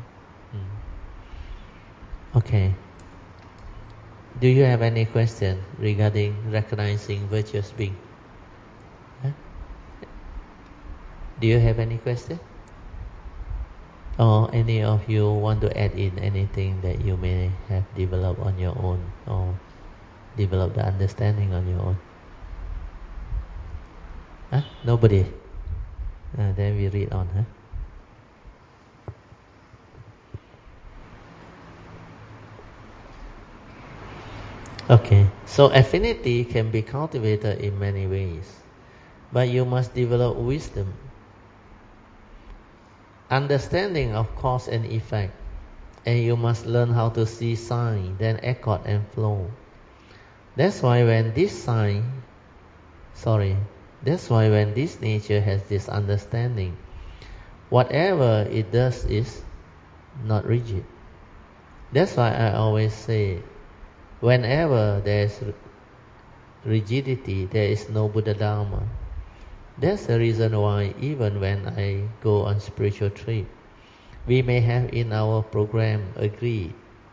Hmm. Okay. Do you have any question regarding recognizing virtuous being? Huh? Do you have any question? Or any of you want to add in anything that you may have developed on your own or develop the understanding on your own? Huh? Nobody? Uh, then we read on, huh? Okay, so affinity can be cultivated in many ways, but you must develop wisdom, understanding of cause and effect, and you must learn how to see sign, then accord and flow. That's why when this sign, sorry, that's why when this nature has this understanding, whatever it does is not rigid. That's why I always say, whenever there is rigidity, there is no Buddha Dharma. That's the reason why even when I go on spiritual trip, we may have in our program agreed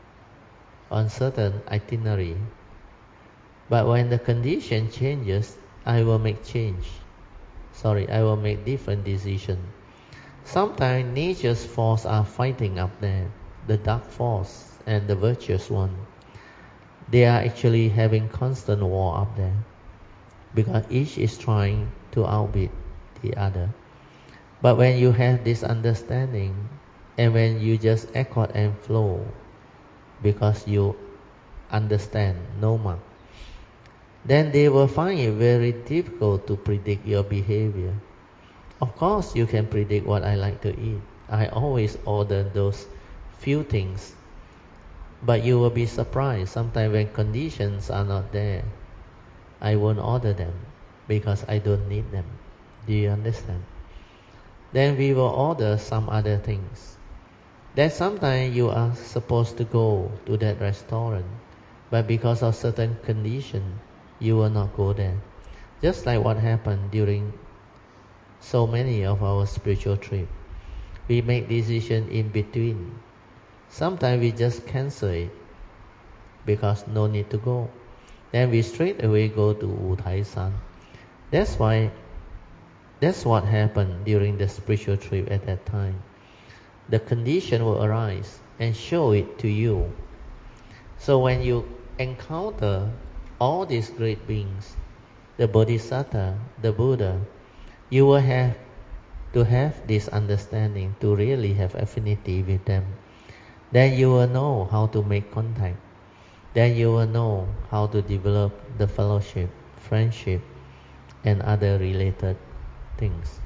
on certain itinerary. But when the condition changes, I will make change. Sorry, I will make different decision. Sometimes nature's force are fighting up there, the dark force and the virtuous one. They are actually having constant war up there because each is trying to outbid the other. But when you have this understanding and when you just accord and flow because you understand no mark, then they will find it very difficult to predict your behavior. Of course, you can predict what I like to eat. I always order those few things. But you will be surprised sometimes when conditions are not there. I won't order them because I don't need them. Do you understand? Then we will order some other things. Then sometimes you are supposed to go to that restaurant, but because of certain condition, you will not go there. Just like what happened during so many of our spiritual trips. We make decision in between. Sometimes we just cancel it because no need to go. Then we straight away go to U Thai San. That's why, that's what happened during the spiritual trip at that time. The condition will arise and show it to you. So when you encounter all these great beings, the Bodhisattva, the Buddha, you will have to have this understanding to really have affinity with them. Then you will know how to make contact. Then you will know how to develop the fellowship, friendship, and other related things.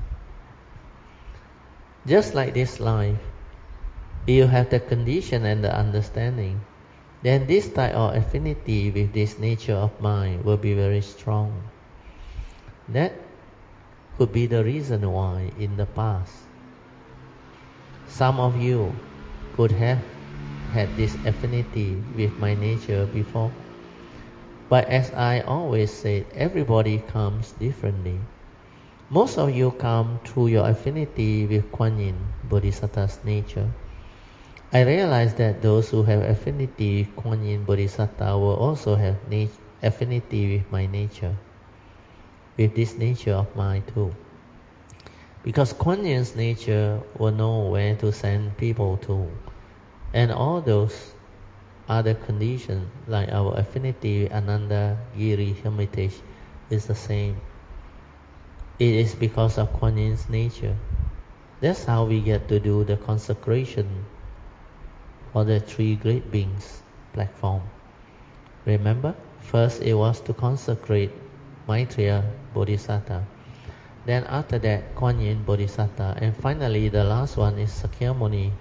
Just like this life, if you have the condition and the understanding, then this type of affinity with this nature of mind will be very strong. That could be the reason why in the past, some of you could have had this affinity with my nature before. But as I always said, everybody comes differently. Most of you come through your affinity with Kuan Yin, Bodhisattva's nature. I realize that those who have affinity with Kuan Yin Bodhisattva will also have nat- affinity with my nature, with this nature of mine too. Because Kuan Yin's nature will know where to send people to. And all those other conditions, like our affinity with Ananda Giri Hermitage, is the same. It is because of Kuan Yin's nature. That's how we get to do the consecration for the three great beings platform. Remember? First it was to consecrate Maitreya Bodhisattva. Then after that, Kuan Yin Bodhisattva. And finally, the last one is Sakyamuni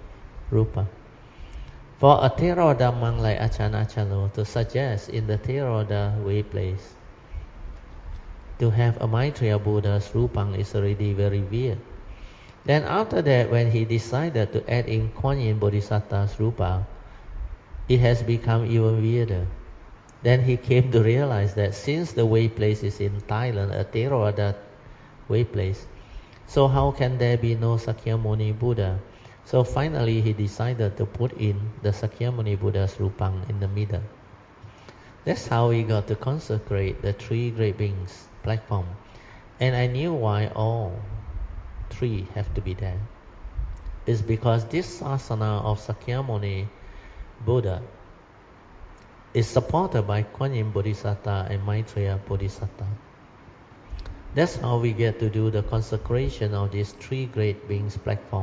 rupa. For a Theravada monk like Ajahn Achalo to suggest in the Theravada way place to have a Maitreya Buddha's rupang is already very weird. Then after that, when he decided to add in Kuan Yin Bodhisattva's rupa, it has become even weirder. Then he came to realize that since the way place is in Thailand, a Theravada way place, so how can there be no Sakyamuni Buddha? So finally he decided to put in the Sakyamuni Buddha's rupang in the middle. That's how we got to consecrate the three great beings platform. And I knew why all three have to be there. It's because this asana of Sakyamuni Buddha is supported by Kuan Yin Bodhisattva and Maitreya Bodhisattva. That's how we get to do the consecration of these three great beings platform.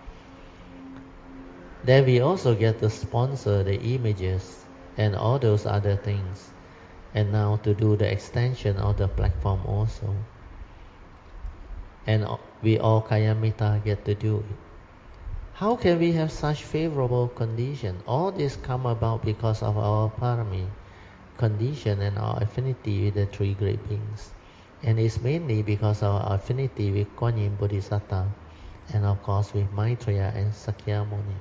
Then we also get to sponsor the images and all those other things. And now to do the extension of the platform also. And we all Kayamita get to do it. How can we have such favorable condition? All this come about because of our parami condition and our affinity with the three great beings. And it's mainly because of our affinity with Kuan Yin Bodhisattva and of course with Maitreya and Sakyamuni.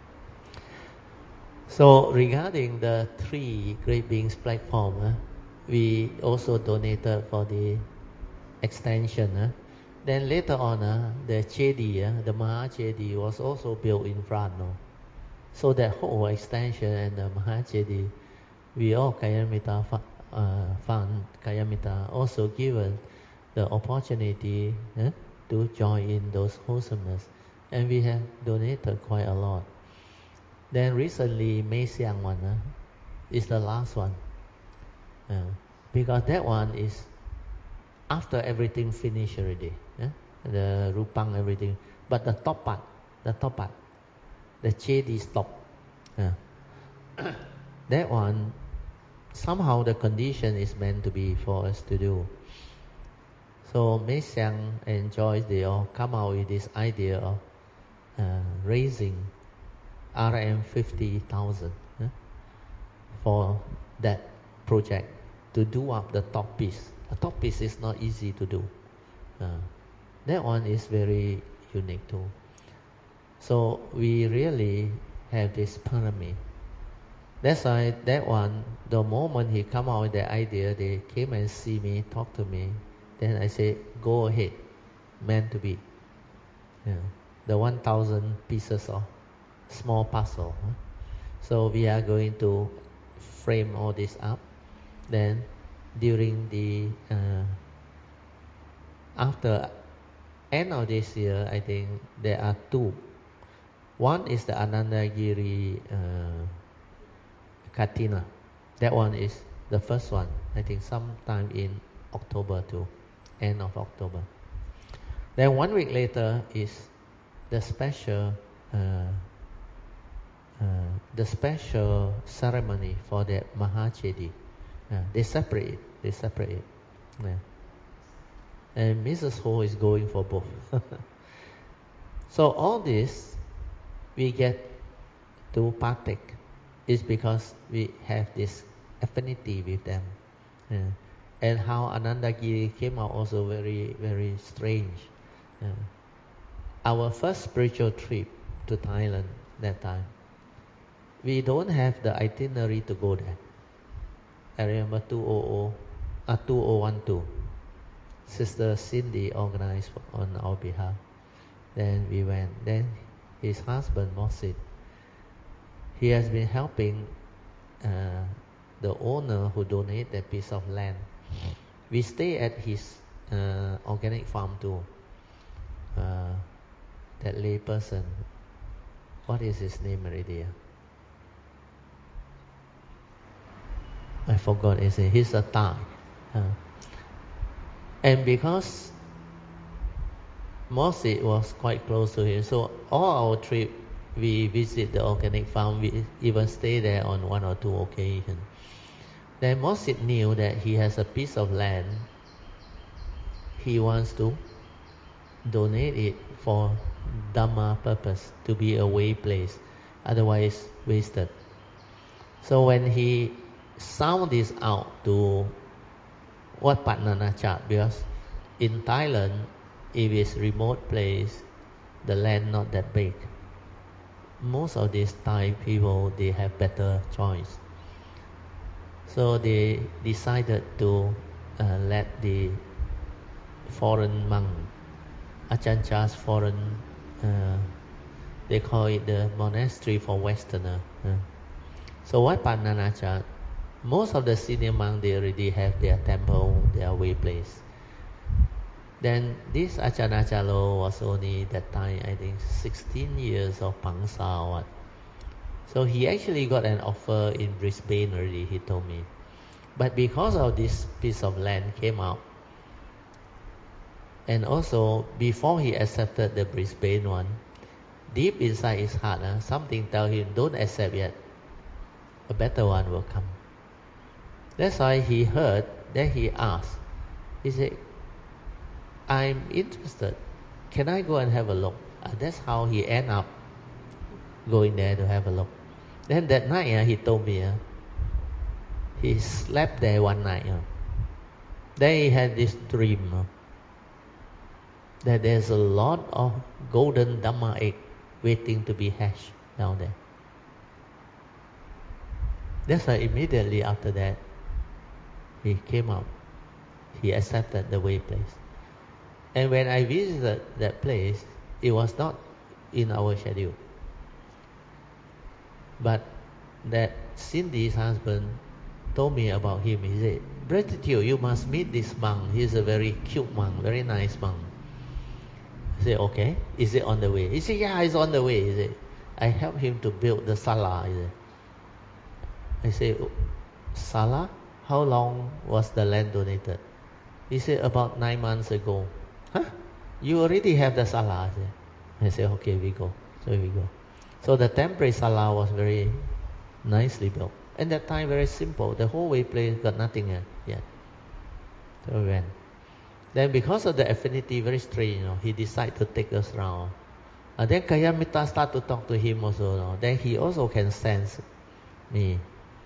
So regarding the three great beings platform, uh, we also donated for the extension. Uh. Then later on, uh, the Chedi, uh, the Maha Chedi was also built in front. No? So that whole extension and the Maha Chedi, we all Kayamita uh, Fund, Kayamita also given the opportunity uh, to join in those wholesomeness. And we have donated quite a lot. Then recently, Mei Siang one uh, is the last one. Uh, because that one is after everything finished already. Uh, the Rupang, everything. But the top part, the top part, the Chedi stop. Uh, that one, somehow the condition is meant to be for us to do. So Mei Siang and Joyce, they all come out with this idea of uh, raising R M fifty thousand eh, for that project to do up the top piece. A top piece is not easy to do. Uh, that one is very unique too. So we really have this parami. That's why that one, the moment he come out with the idea, they came and see me, talk to me. Then I say, go ahead, meant to be. Yeah. The one thousand pieces of small puzzle. Huh? So we are going to frame all this up. Then during the uh, after end of this year, I think there are two. One is the Anandagiri uh, Katina. That one is the first one. I think sometime in October too, end of October. Then one week later is the special. Uh, Uh, the special ceremony for the Mahachedi. Uh, they separate it. They separate it. Yeah. And Missus Ho is going for both. So all this we get to partake is because we have this affinity with them. Yeah. And how Anandagiri came out also very, very strange. Yeah. Our first spiritual trip to Thailand that time, we don't have the itinerary to go there. I remember two thousand, uh, two thousand twelve. Sister Cindy organized on our behalf. Then we went. Then his husband, Mosit, he has been helping uh, the owner who donated that piece of land. We stay at his uh, organic farm too. Uh, that lay person, what is his name already? I forgot his name. He's a Thai. Uh, and because Mosit was quite close to him, so all our trip we visit the organic farm. We even stay there on one or two occasions. Then Mosit knew that he has a piece of land. He wants to donate it for Dhamma purpose, to be a way place. otherwise wasted. So when he sound this out to Wat Pat Nanachat, because in Thailand, if it's remote place, the land not that big, most of these Thai people, they have better choice. So they decided to uh, let the foreign monk, Ajahn Chah's foreign, uh, they call it the monastery for Westerner. Uh. So Wat Pat Nanachat, most of the senior monks, they already have their temple, their way place. Then this Ajahn Achalo was only that time, I think, sixteen years of Pangsa or what. So he actually got an offer in Brisbane already, he told me. But because of this piece of land came out, and also before he accepted the Brisbane one, deep inside his heart, uh, something tell him, don't accept yet. A better one will come. That's why he heard, then he asked. He said, I'm interested. Can I go and have a look? Uh, that's how he ended up going there to have a look. Then that night, uh, he told me, uh, he slept there one night. Uh. Then he had this dream uh, that there's a lot of golden Dhamma egg waiting to be hatched down there. That's why immediately after that, he came out. He accepted the way place. And when I visited that place, it was not in our schedule. But that Cindy's husband told me about him. He said, Gratitude, you must meet this monk. He's a very cute monk, very nice monk. I said, okay. Is it on the way? He said, yeah, it's on the way. He said, I helped him to build the sala. He said. I said, sala? How long was the land donated? He said, about nine months ago. Huh? You already have the sala? I said, I said, okay, we go. So we go. So the temporary sala was very nicely built. And that time very simple. The whole way place got nothing yet. So we went. Then because of the affinity, very strange, you know, he decided to take us around. And then Kayamita start to talk to him also. You know. Then he also can sense me.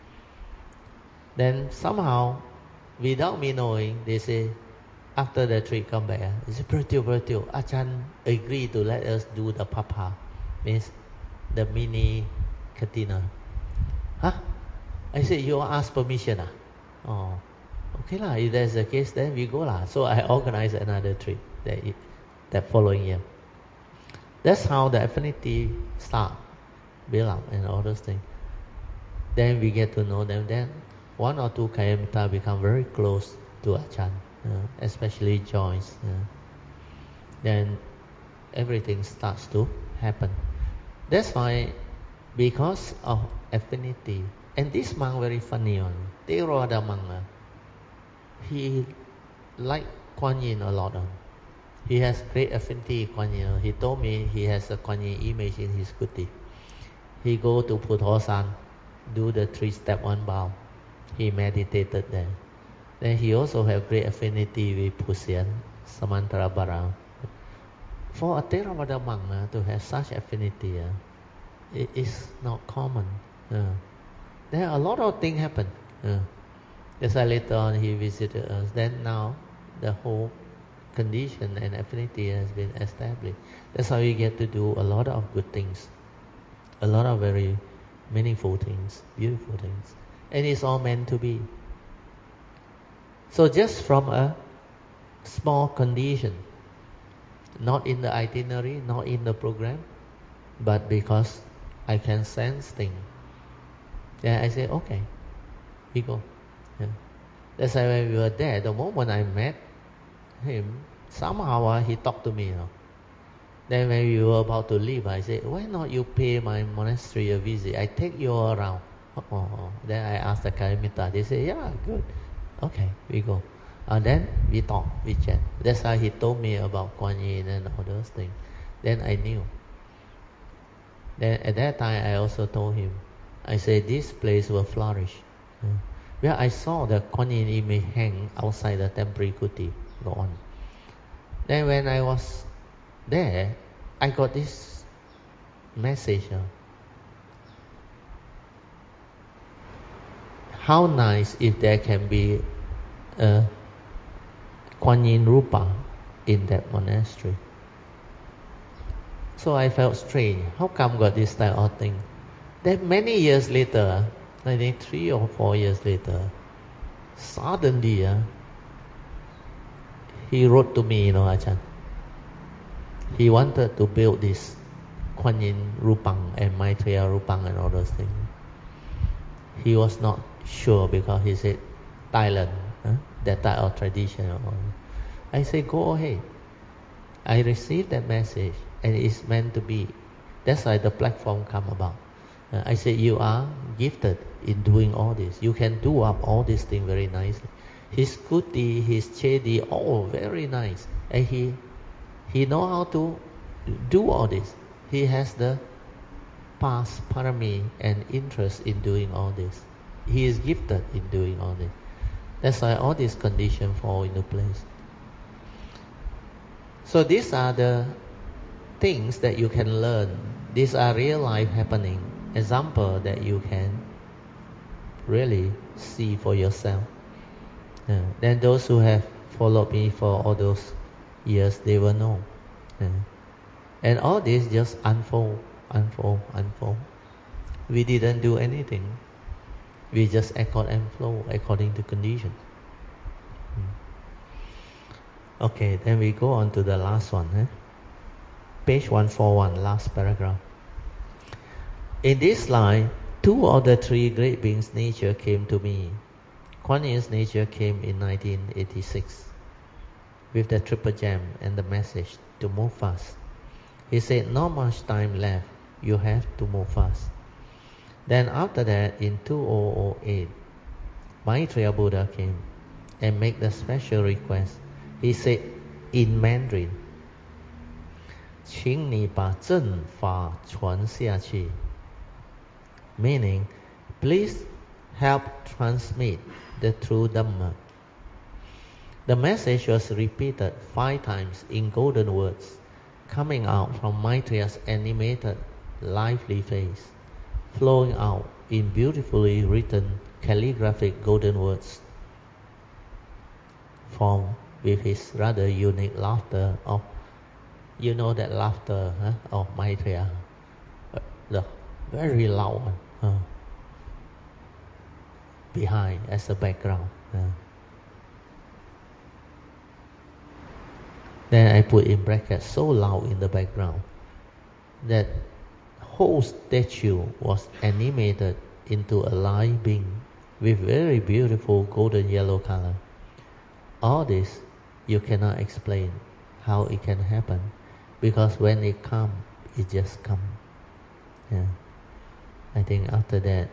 Then somehow, without me knowing, they say, after the trip come back, they say, Bratio, Bratio, Ajahn agreed to let us do the papa, means the mini katina. Huh? I said, you ask permission ah? Oh, okay lah, if there's a case, then we go lah. So I organized another trip that, that following year. That's how the affinity start, build up and all those things. Then we get to know them. Then one or two Kayamita become very close to Ajahn, uh, especially Joyce. Uh. Then everything starts to happen. That's why, because of affinity, and this monk very funny one, Theravada monk, uh, he like Kuan Yin a lot. Uh. He has great affinity Kuan Yin. He told me he has a Kuan Yin image in his kuti. He go to Puthosan, do the three-step one bow. He meditated there. Then he also have great affinity with Pusian, Samantarabara. For a Theravada monk uh, to have such affinity, uh, it is not common. Uh, there are a lot of things happen. Uh, that's why later on he visited us. Then now the whole condition and affinity has been established. That's how we get to do a lot of good things. A lot of very meaningful things, beautiful things. And it's all meant to be. So just from a small condition, not in the itinerary, not in the program, but because I can sense things, then I say, okay, we go. Yeah. That's why when we were there, the moment I met him, somehow uh, he talked to me. You know. Then when we were about to leave, I said, why not you pay my monastery a visit? I take you around. Oh, oh, oh. Then I asked the Kayamita. They say, yeah, good. Okay, we go. And then we talk, we chat. That's how he told me about Kuan Yin and all those things. Then I knew. Then at that time, I also told him, I said, this place will flourish. Yeah. Well, I saw the Kuan Yin image hang outside the temporary kuti. Go on. Then when I was there, I got this message. Uh, how nice if there can be a Kuan Yin Rupa in that monastery. So I felt strange. How come got this type of thing? Then many years later, I think three or four years later, suddenly uh, he wrote to me, you know, Ajahn. He wanted to build this Kuan Yin Rupang and Maitreya Rupang and all those things. He was not sure because he said Thailand, huh? That type of tradition. I said, go ahead. I received that message and it's meant to be. That's why the platform come about. Uh, I said, you are gifted in doing all this. You can do up all these things very nicely. His kuti, his chedi, all very nice. And he he know how to do all this. He has the past parami and interest in doing all this. He is gifted in doing all this. That's why all these conditions fall into place. So these are the things that you can learn. These are real life happening. Example that you can really see for yourself. Uh, then those who have followed me for all those years, they will know. Uh, and all this just unfold, unfold, unfold. We didn't do anything. We just accord and flow according to conditions. Hmm. Okay, then we go on to the last one. Eh? Page one forty-one, last paragraph. In this line, two of the three great beings' nature came to me. Kuan Yin's nature came in nineteen eighty-six with the triple gem and the message to move fast. He said, not much time left, you have to move fast. Then after that, in two thousand eight, Maitreya Buddha came and made the special request. He said in Mandarin, 请你把正法传下去. Meaning, please help transmit the true Dhamma. The message was repeated five times in golden words, coming out from Maitreya's animated, lively face, flowing out in beautifully written calligraphic golden words, formed with his rather unique laughter of, you know that laughter huh, of Maitreya, the very loud one, huh, behind as a background. Uh. Then I put in brackets, so loud in the background that whole statue was animated into a live being with very beautiful golden yellow color. All this you cannot explain how it can happen, because when it comes, it just comes. Yeah. I think after that,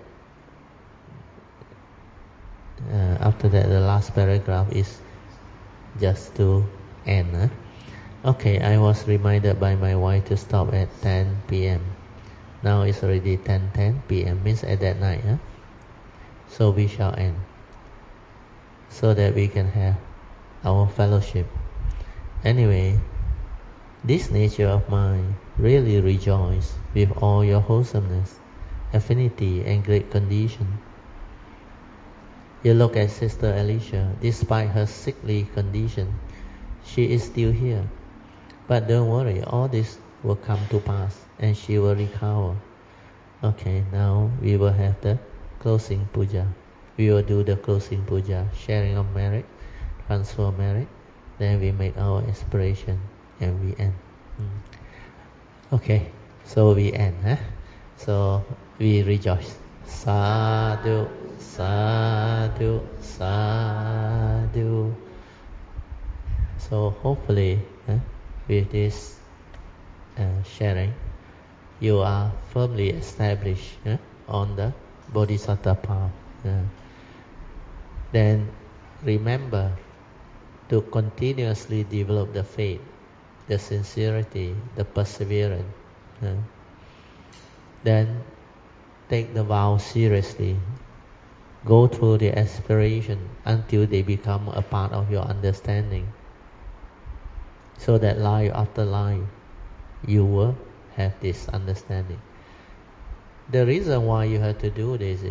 uh, after that, the last paragraph is just to end. Huh? Okay, I was reminded by my wife to stop at ten p.m. Now it's already ten ten p.m. means at that night. Huh? So we shall end, so that we can have our fellowship. Anyway, this nature of mine really rejoice with all your wholesomeness, affinity and great condition. You look at Sister Alicia, despite her sickly condition, she is still here. But don't worry, all this will come to pass and she will recover. Okay, now we will have the closing puja. We will do the closing puja, sharing of merit, transfer of merit. Then we make our aspiration and we end. Mm. Okay, so we end. Huh? So we rejoice. Sadhu, sadhu, sadhu. So hopefully, huh, with this uh, sharing, you are firmly established huh, on the Bodhisattva path. Uh, then remember to continuously develop the faith, the sincerity, the perseverance. Uh, then take the vow seriously. Go through the aspiration until they become a part of your understanding, so that life after life you will have this understanding. The reason why you have to do this is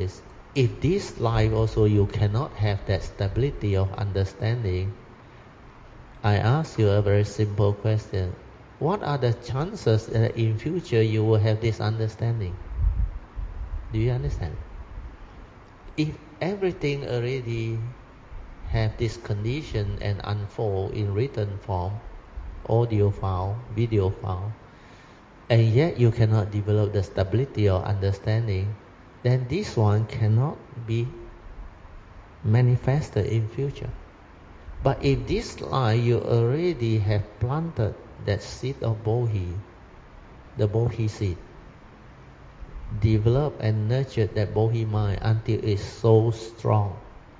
if this life also you cannot have that stability of understanding, I ask you a very simple question. What are the chances that in future you will have this understanding? Do you understand? If everything already have this condition and unfold in written form, audio file, video file, and yet you cannot develop the stability or understanding, then this one cannot be manifested in future. But if this life you already have planted that seed of Bodhi, the Bodhi seed, develop and nurture that Bodhi mind until it's so strong,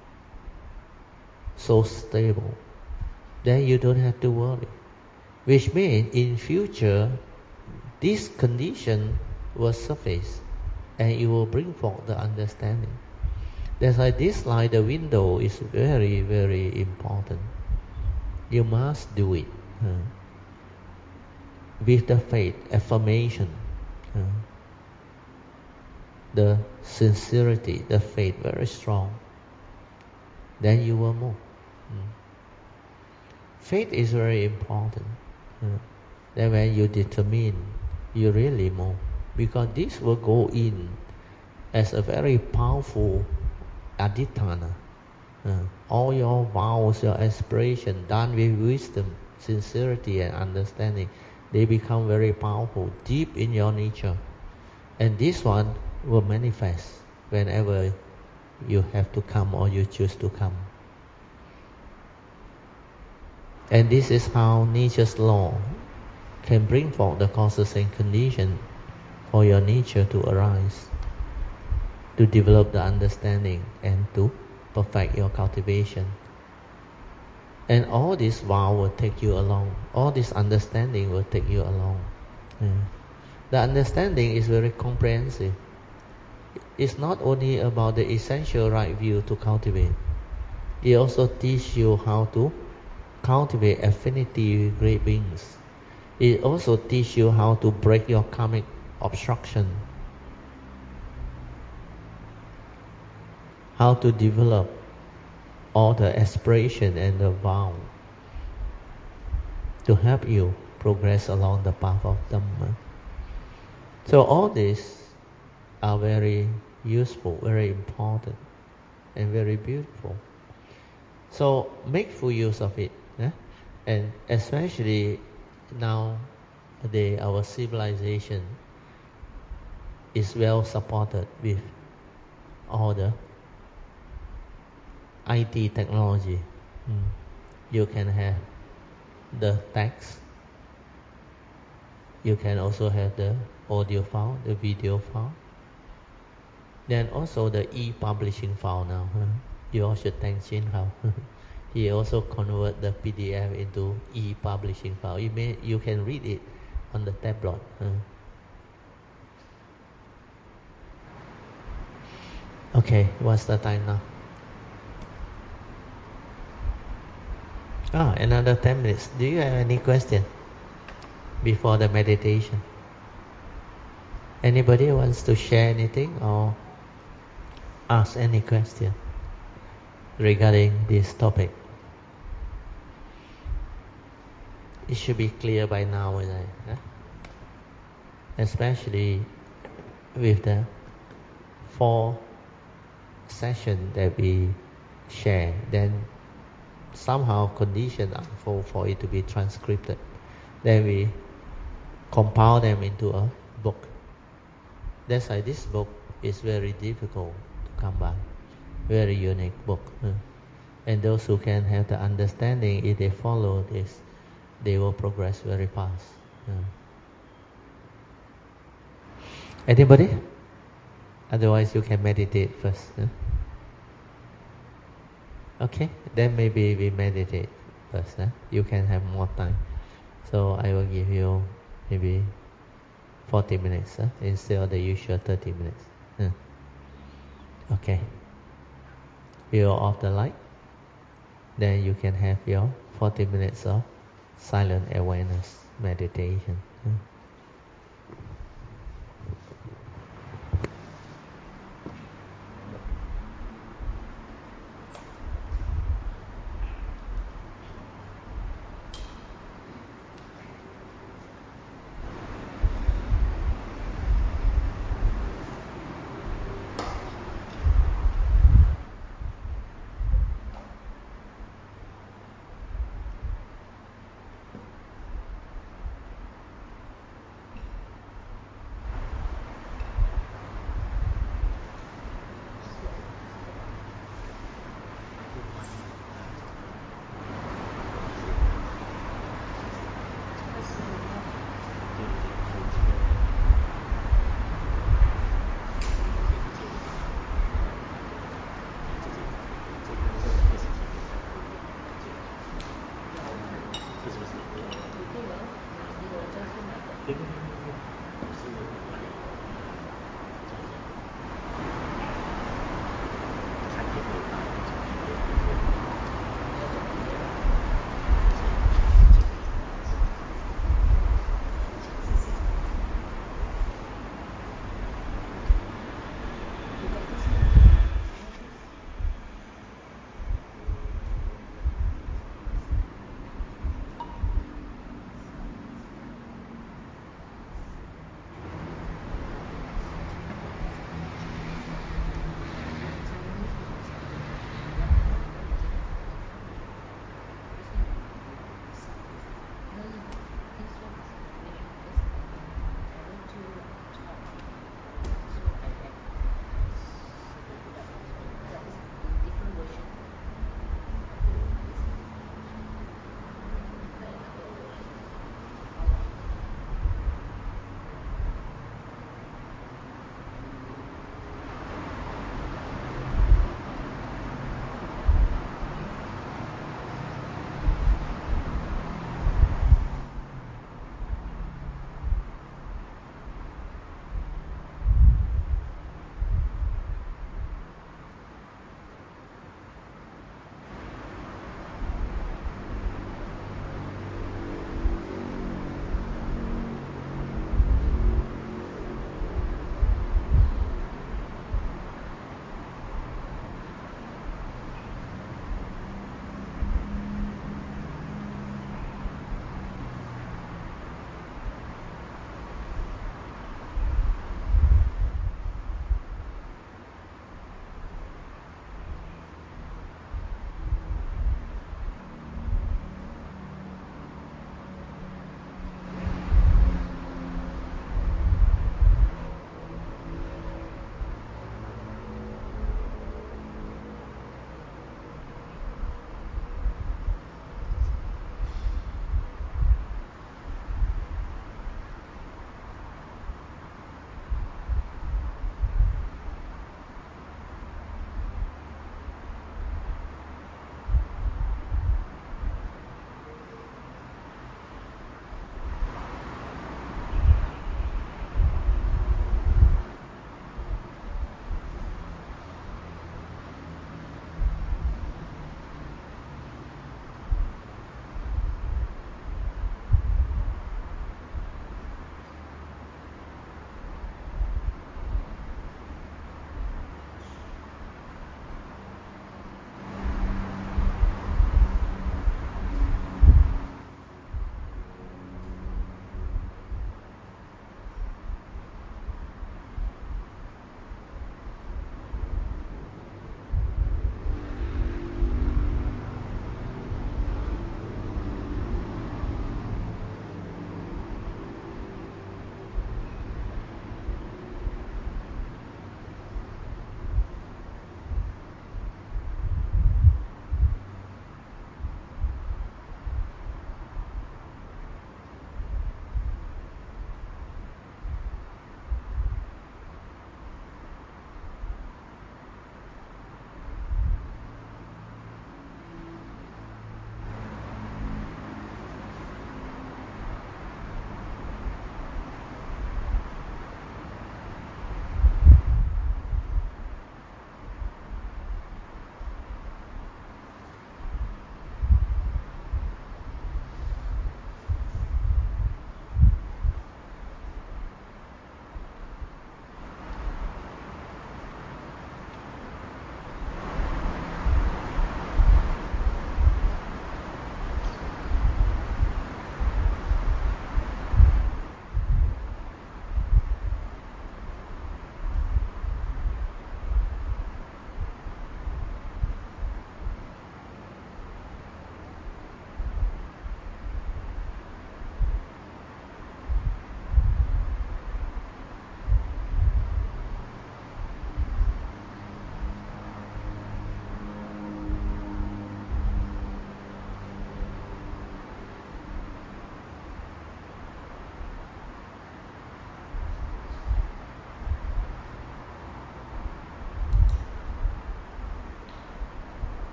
so stable, then you don't have to worry. Which means in future, this condition will surface and it will bring forth the understanding. That's why this light, the window, is very, very important. You must do it uh, with the faith, affirmation, uh, the sincerity, the faith very strong. Then you will move. Mm. Faith is very important. Uh, then when you determine, you really move. Because this will go in as a very powerful adhitthana. Uh, all your vows, your aspiration done with wisdom, sincerity and understanding, they become very powerful, deep in your nature. And this one will manifest whenever you have to come or you choose to come. And this is how nature's law can bring forth the causes and conditions for your nature to arise, to develop the understanding and to perfect your cultivation. And all this vow will take you along. All this understanding will take you along. Yeah. The understanding is very comprehensive. It's not only about the essential right view to cultivate. It also teaches you how to cultivate affinity with great beings. It also teaches you how to break your karmic obstruction, how to develop all the aspiration and the vow to help you progress along the path of Dhamma. So all these are very useful, very important, and very beautiful. So make full use of it. Eh? And especially nowadays, our civilization is well supported with all the I T technology. Mm. You can have the text. You can also have the audio file, the video file. Then also the e-publishing file now. Huh? You all should thank Chin Hao. He also convert the P D F into e-publishing file. You may you can read it on the tablet. Huh? Okay, what's the time now? Ah, another ten minutes. Do you have any question before the meditation? Anybody wants to share anything or ask any question regarding this topic? It should be clear by now, isn't it? Huh? Especially with the four sessions that we share, then somehow conditions unfold for it to be transcribed. Then we compile them into a book. That's why this book is very difficult to come by. Very unique book. Huh? And those who can have the understanding, if they follow this, they will progress very fast. Huh? Anybody? Otherwise you can meditate first. Huh? Okay, then maybe we meditate first. Huh? You can have more time. So I will give you maybe forty minutes huh? instead of the usual thirty minutes. Huh? Okay. We will off the light. Then you can have your forty minutes of silent awareness meditation. Huh?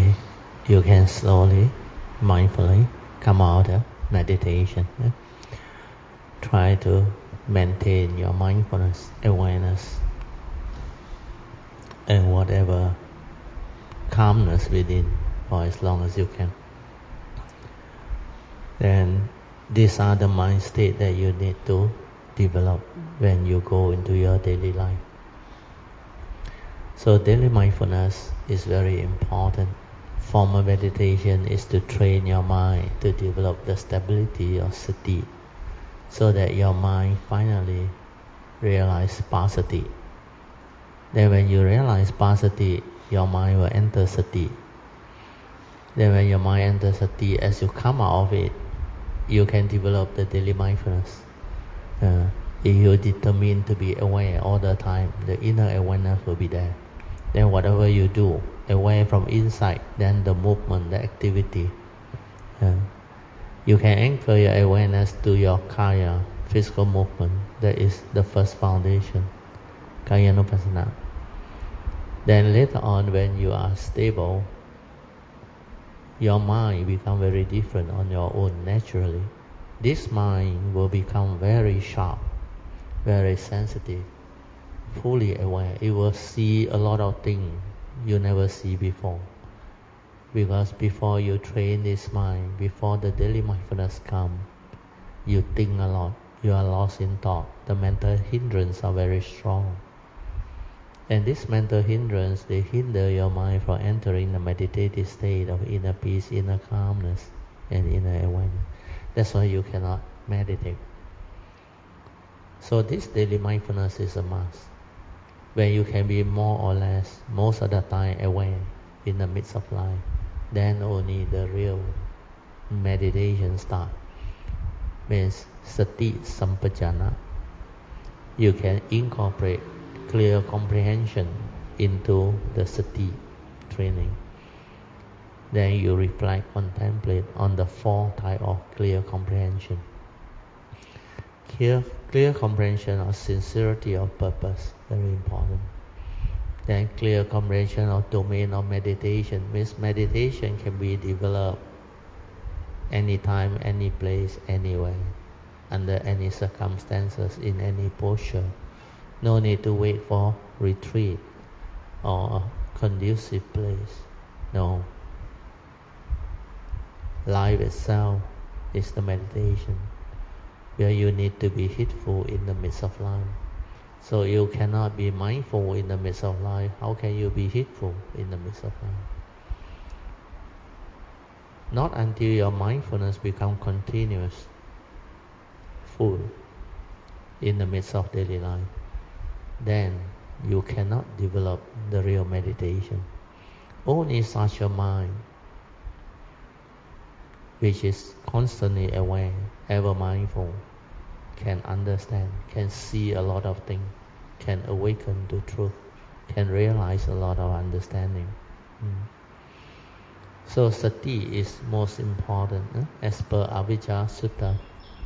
way you can slowly, mindfully come out of meditation. Yeah? Try to maintain your mindfulness, awareness, and whatever calmness within for as long as you can. Then these are the mind state that you need to develop when you go into your daily life. So daily mindfulness is very important. Formal meditation is to train your mind to develop the stability of sati, so that your mind finally realize passaddhi. Then when you realize passaddhi, your mind will enter sati. Then when your mind enters sati, as you come out of it, you can develop the daily mindfulness. Uh, if you determine to be aware all the time, the inner awareness will be there. Then whatever you do, aware from inside, then the movement, the activity. Uh, you can anchor your awareness to your kaya, physical movement. That is the first foundation, Kayanupassana. Then later on, when you are stable, your mind becomes very different on your own naturally. This mind will become very sharp, very sensitive, fully aware. It will see a lot of things you never see before. Because before you train this mind, before the daily mindfulness comes, you think a lot. You are lost in thought. The mental hindrances are very strong. And this mental hindrance, they hinder your mind from entering the meditative state of inner peace, inner calmness, and inner awareness. That's why you cannot meditate. So this daily mindfulness is a must, where you can be more or less, most of the time, aware in the midst of life. Then only the real meditation starts. Means sati sampajana. You can incorporate clear comprehension into the sati training. Then you reflect, contemplate on the four types of clear comprehension. Clear, clear comprehension of sincerity of purpose, very important. Then clear comprehension of domain of meditation, means meditation can be developed anytime, any place, anywhere, under any circumstances, in any posture. No need to wait for retreat or a conducive place. No. Life itself is the meditation, where you need to be heedful in the midst of life. So you cannot be mindful in the midst of life. How can you be heedful in the midst of life? Not until your mindfulness becomes continuous, full, in the midst of daily life, then you cannot develop the real meditation. Only such a mind, which is constantly aware, ever mindful, can understand, can see a lot of things, can awaken to truth, can realize a lot of understanding. Mm. So sati is most important, eh? As per Avijja Sutta.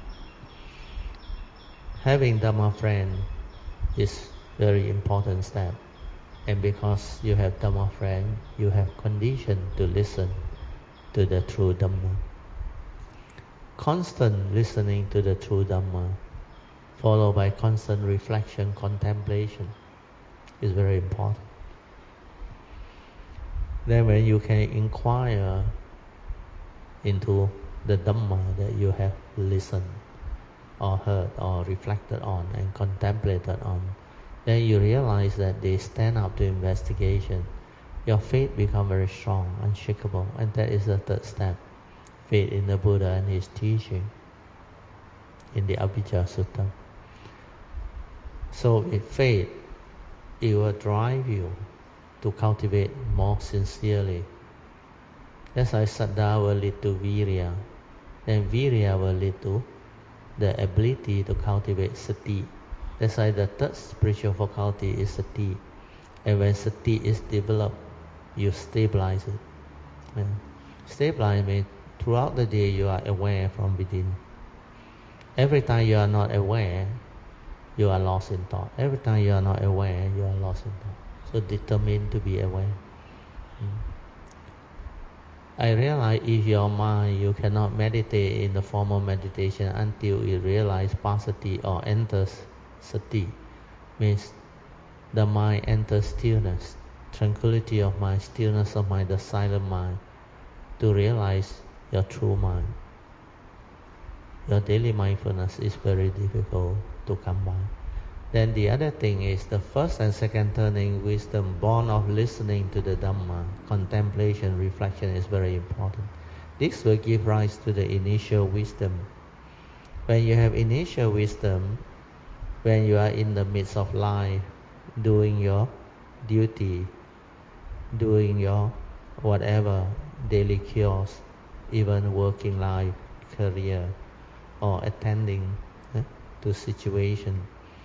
Having Dhamma friend is very important step. And because you have Dhamma friend, you have condition to listen to the true Dhamma. Constant listening to the true Dhamma, followed by constant reflection, contemplation, is very important. Then when you can inquire into the Dhamma that you have listened or heard or reflected on and contemplated on, then you realize that they stand up to investigation. Your faith becomes very strong, unshakable, and that is the third step. Faith in the Buddha and his teaching in the Avijja Sutta. So with faith, it will drive you to cultivate more sincerely. That's why Saddha will lead to Virya. Then Virya will lead to the ability to cultivate Sati. That's why the third spiritual faculty is Sati. And when Sati is developed, you stabilize it. Yeah. Stabilize means throughout the day you are aware from within. Every time you are not aware, you are lost in thought. Every time you are not aware, you are lost in thought. So determine to be aware. Mm. I realize if your mind, you cannot meditate in the formal meditation until you realize passaddhi or enters sati, means the mind enters stillness, tranquility of mind, stillness of mind, the silent mind, to realize your true mind. Your daily mindfulness is very difficult to come by. Then the other thing is the first and second turning wisdom born of listening to the Dhamma, contemplation, reflection is very important. This will give rise to the initial wisdom. When you have initial wisdom, when you are in the midst of life, doing your duty, doing your whatever daily chores, even working life, career, or attending eh, to situation.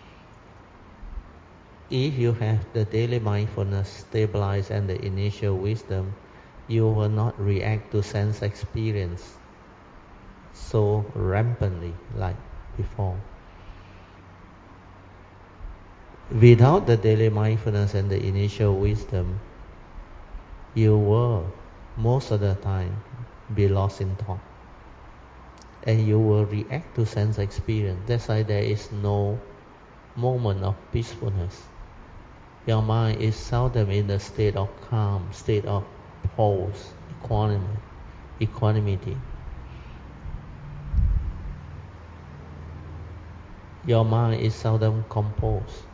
If you have the daily mindfulness stabilized and the initial wisdom, you will not react to sense experience so rampantly like before. Without the daily mindfulness and the initial wisdom, you will most of the time be lost in thought. And you will react to sense experience. That's why there is no moment of peacefulness. Your mind is seldom in the state of calm, state of pose, equanimity. equanimity. Your mind is seldom composed.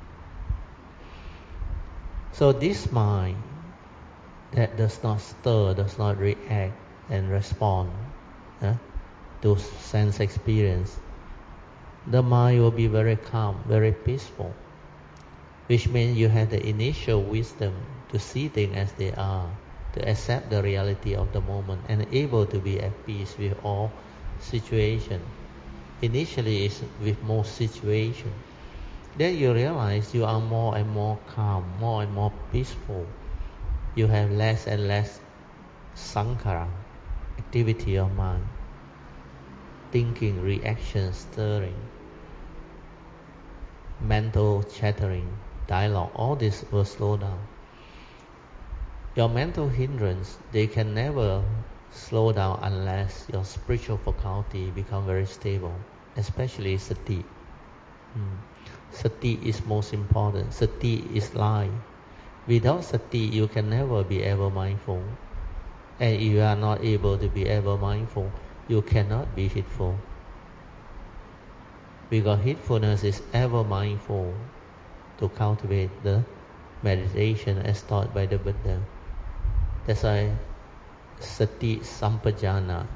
So this mind that does not stir, does not react and respond eh, to sense experience, the mind will be very calm, very peaceful, which means you have the initial wisdom to see things as they are, to accept the reality of the moment, and able to be at peace with all situations. Initially, it's with most situations. Then you realize you are more and more calm, more and more peaceful. You have less and less sankhara, activity of mind, thinking, reaction, stirring, mental chattering, dialogue, all this will slow down. Your mental hindrance, they can never slow down unless your spiritual faculty become very stable, especially sati. Hmm. Sati is most important. Sati is life. Without sati, you can never be ever mindful. And if you are not able to be ever mindful, you cannot be heedful. Because heedfulness is ever mindful to cultivate the meditation as taught by the Buddha. That's why sati sampajana,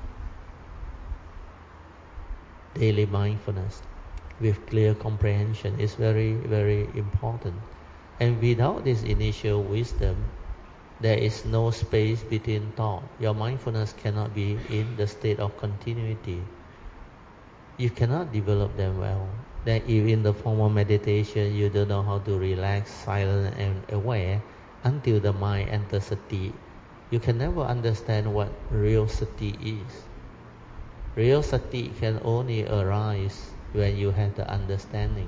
daily mindfulness with clear comprehension is very, very important. And without this initial wisdom, there is no space between thought. Your mindfulness cannot be in the state of continuity. You cannot develop them well. Then if in the formal meditation you don't know how to relax, silent and aware until the mind enters sati, you can never understand what real sati is. Real sati can only arise when you have the understanding.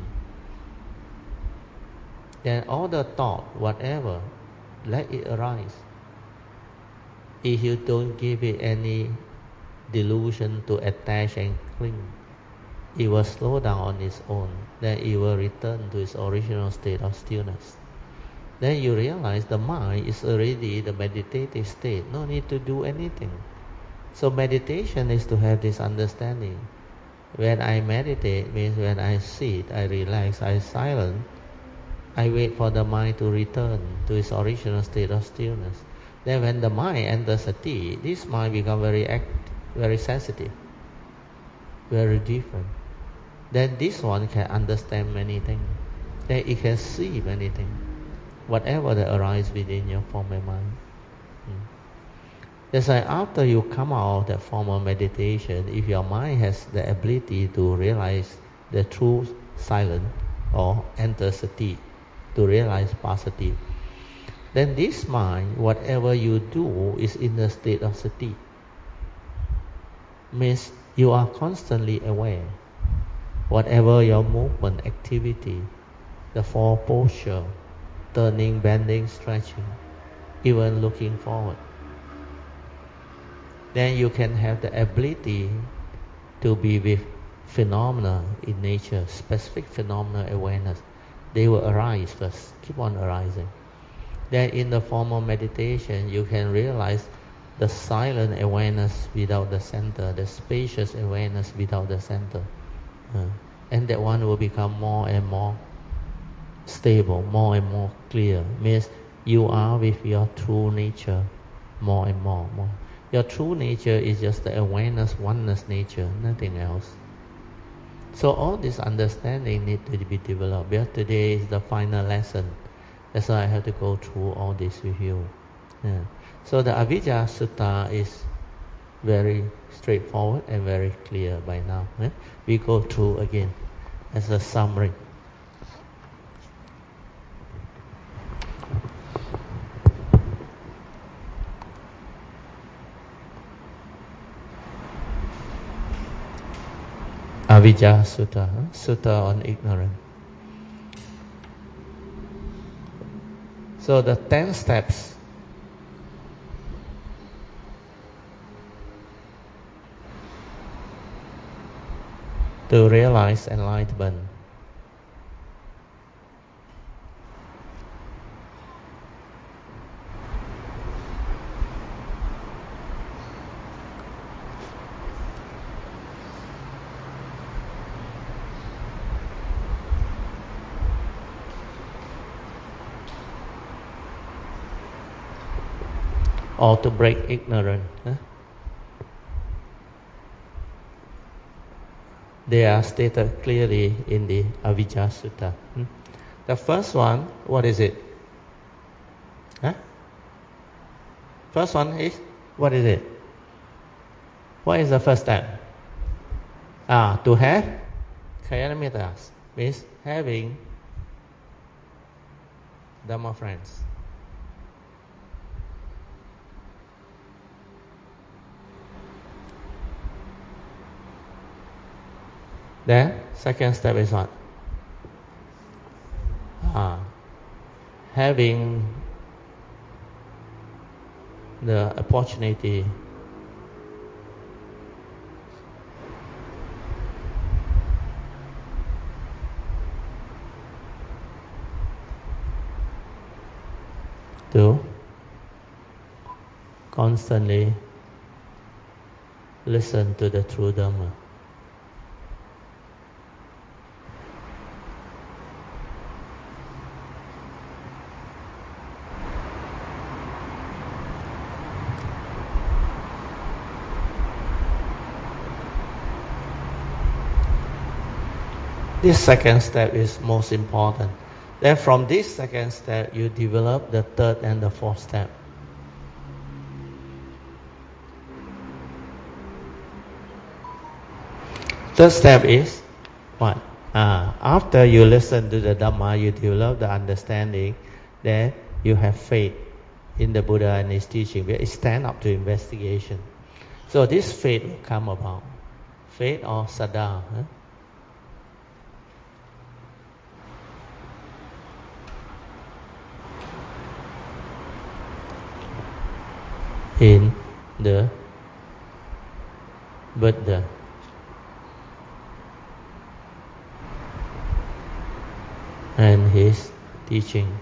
Then all the thought, whatever, let it arise. If you don't give it any delusion to attach and cling, it will slow down on its own. Then it will return to its original state of stillness. Then you realize the mind is already the meditative state. No need to do anything. So meditation is to have this understanding. When I meditate means when I sit, I relax, I silent, I wait for the mind to return to its original state of stillness. Then when the mind enters sati, this mind becomes very act, very sensitive, very different. Then this one can understand many things. Then it can see many things, whatever that arises within your former mind. Hmm. That's why after you come out of that formal meditation, if your mind has the ability to realize the true silence or enter sati, to realize passaddhi, then this mind, whatever you do, is in the state of sati. Means you are constantly aware. Whatever your movement, activity, the four posture, turning, bending, stretching, even looking forward, then you can have the ability to be with phenomena in nature, specific phenomena awareness. They will arise first, keep on arising. Then in the form of meditation, you can realize the silent awareness without the center, the spacious awareness without the center. Uh, and that one will become more and more stable, more and more clear. Means you are with your true nature more and more. more. Your true nature is just the awareness, oneness nature, nothing else. So all this understanding need to be developed. But today is the final lesson. That's why I have to go through all this with you. Yeah. So the Avijja Sutta is very straightforward and very clear by now. Eh? We go through again as a summary. Avijja Sutta, huh? Sutta on ignorance. So the ten steps to realize enlightenment. Or to break ignorance. Huh? They are stated clearly in the Avijja Sutta. Hmm? The first one, what is it? Huh? First one is, what is it? What is the first step? Ah, to have Kalyanamittas, means having Dhamma friends. Then, second step is what? Ah, having the opportunity to constantly listen to the true Dhamma. This second step is most important. Then from this second step, you develop the third and the fourth step. Third step is what? Ah, after you listen to the Dhamma, you develop the understanding, then you have faith in the Buddha and his teaching. It stand up to investigation. So this faith will come about. Faith or saddha. Huh? In the Buddha. And his teaching.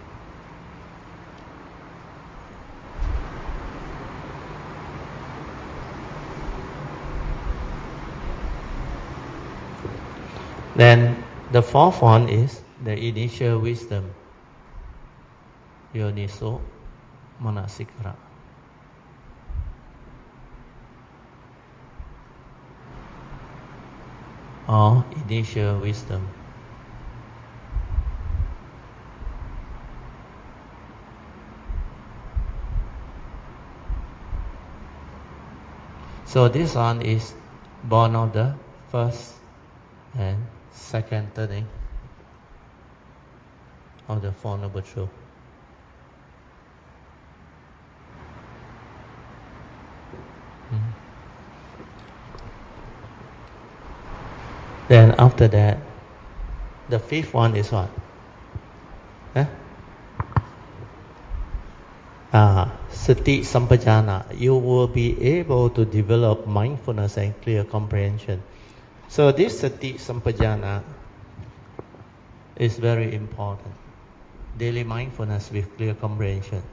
Then the fourth one is the initial wisdom. Yoniso Manasikara. Or initial wisdom. So this one is born of the first and second turning of the Four Noble Truths. Mm. Then after that, the fifth one is what? Huh? Ah, sati sampajana, you will be able to develop mindfulness and clear comprehension. So this sati sampajana is very important. Daily mindfulness with clear comprehension.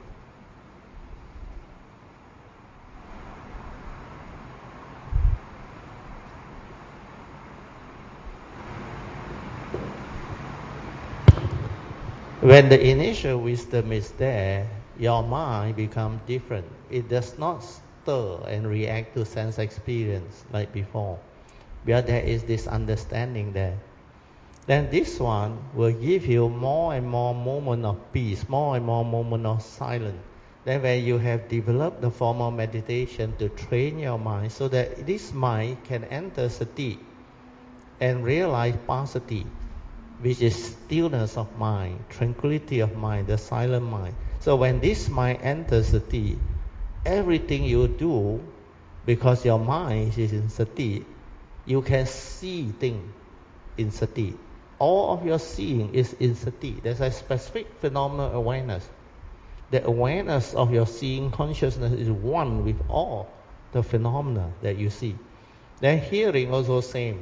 When the initial wisdom is there, your mind becomes different. It does not stir and react to sense experience like before. But there is this understanding there. Then this one will give you more and more moment of peace, more and more moment of silence. Then when you have developed the formal meditation to train your mind so that this mind can enter sati and realize passaddhi, which is stillness of mind, tranquility of mind, the silent mind. So when this mind enters sati, everything you do, because your mind is in sati, you can see things in sati. All of your seeing is in sati. There's a specific phenomenal awareness. The awareness of your seeing consciousness is one with all the phenomena that you see. Then hearing also same.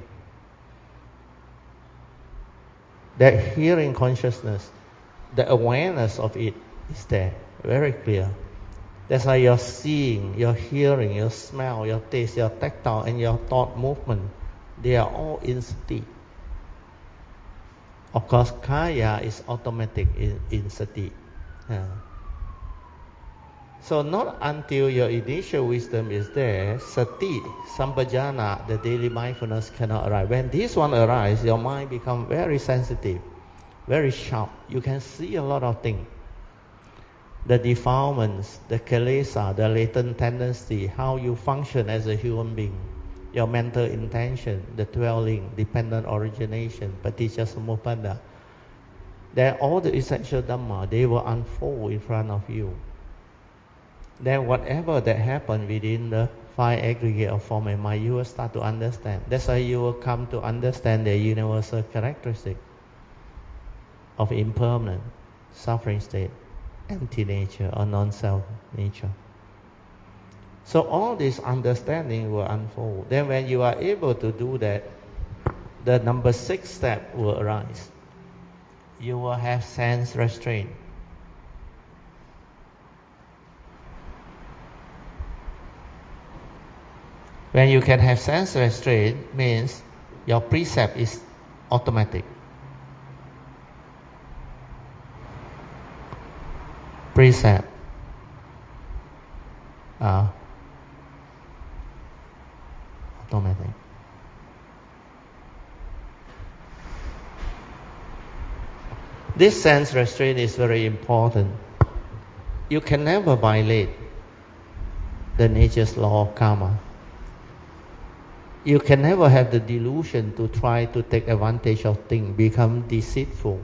That hearing consciousness, the awareness of it is there, very clear. That's why your seeing, your hearing, your smell, your taste, your tactile, and your thought movement, they are all in sati. Of course, kaya is automatic in, in sati. Yeah. So not until your initial wisdom is there, sati, sampajana, the daily mindfulness cannot arise. When this one arises, your mind becomes very sensitive, very sharp. You can see a lot of things. The defilements, the kilesa, the latent tendency, how you function as a human being, your mental intention, the dwelling, dependent origination, paticca samuppada. Then all the essential dhamma, they will unfold in front of you. Then whatever that happens within the five aggregate of form and mind, you will start to understand. That's why you will come to understand the universal characteristic of impermanent, suffering state, empty nature or non-self nature. So all this understanding will unfold. Then when you are able to do that, the number six step will arise. You will have sense restraint. When you can have sense restraint, means your precept is automatic. Precept are automatic. This sense restraint is very important. You can never violate the nature's law of karma. You can never have the delusion to try to take advantage of things, become deceitful,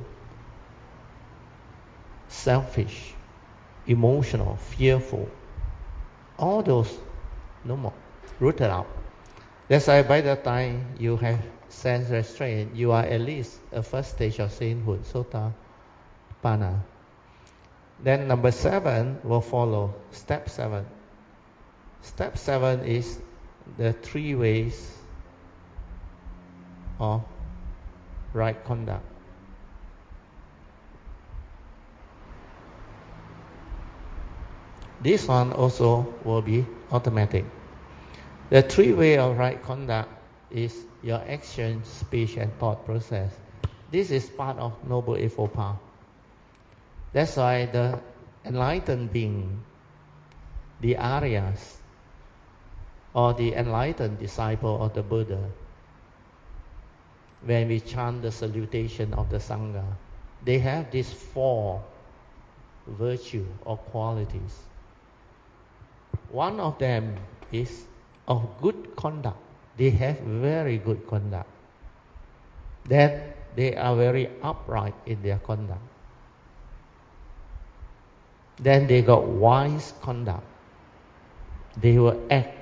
selfish, emotional, fearful. All those, no more, rooted out. That's why by the time you have sense restraint, you are at least a first stage of sainthood, Sotapanna. Then number seven will follow, step seven. Step seven is the three ways of right conduct. This one also will be automatic. The three way of right conduct is your action, speech, and thought process. This is part of Noble Eightfold Path. That's why the enlightened being, the Aryas, or the enlightened disciple of the Buddha, when we chant the salutation of the Sangha, they have these four virtues or qualities. One of them is of good conduct. They have very good conduct. Then they are very upright in their conduct. Then they got wise conduct. They will act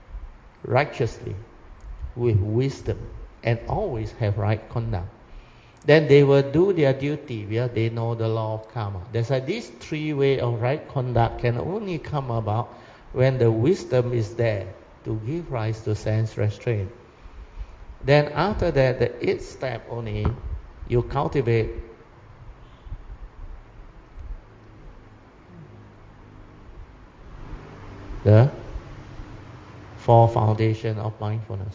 righteously with wisdom and always have right conduct. then they will do their duty where they know the law of karma. That's why these three ways of right conduct can only come about when the wisdom is there to give rise to sense restraint. Then after that, the eighth step only, you cultivate the four foundations of mindfulness.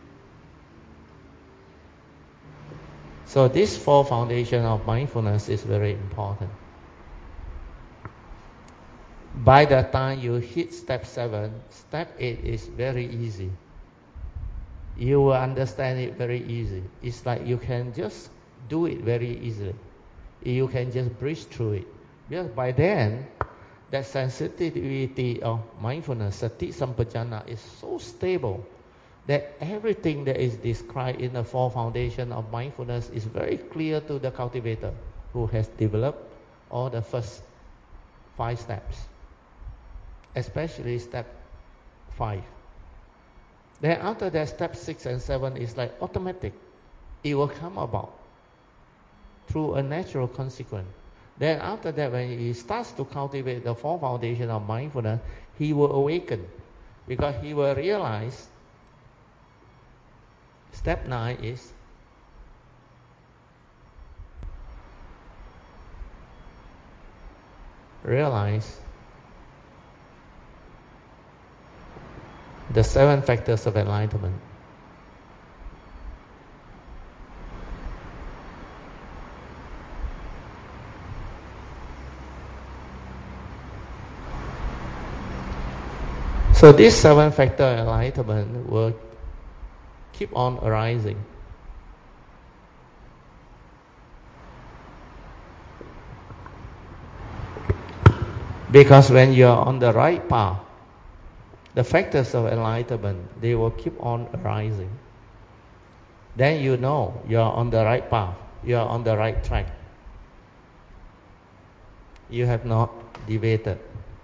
So this four foundation of mindfulness is very important. By the time you hit step seven, step eight is very easy. You will understand it very easy. It's like you can just do it very easily. You can just breeze through it. Because by then, that sensitivity of mindfulness, sati sampajana, is so stable that everything that is described in the four foundations of mindfulness is very clear to the cultivator who has developed all the first five steps, especially step five. Then after that, step six and seven is like automatic. It will come about through a natural consequence. Then after that, when he starts to cultivate the four foundations of mindfulness, he will awaken, because he will realize. Step nine is realize the seven factors of enlightenment. So this seven factor enlightenment will keep on arising. Because when you are on the right path, the factors of enlightenment, they will keep on arising. Then you know you are on the right path, you are on the right track. You have not deviated.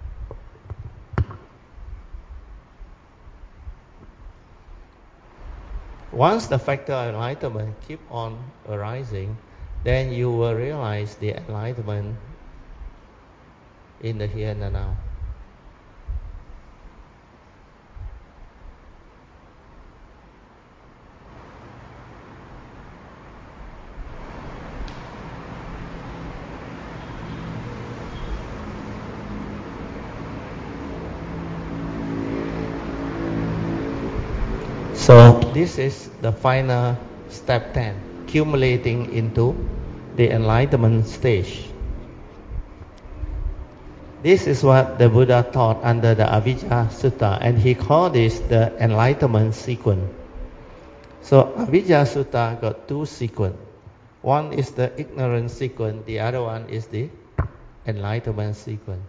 Once the factor of enlightenment keep on arising, then you will realize the enlightenment in the here and the now. So this is the final step ten, accumulating into the enlightenment stage. This is what the Buddha taught under the Avijja Sutta, and he called this the enlightenment sequence. So Avijja Sutta got two sequence. One is the ignorance sequence, the other one is the enlightenment sequence.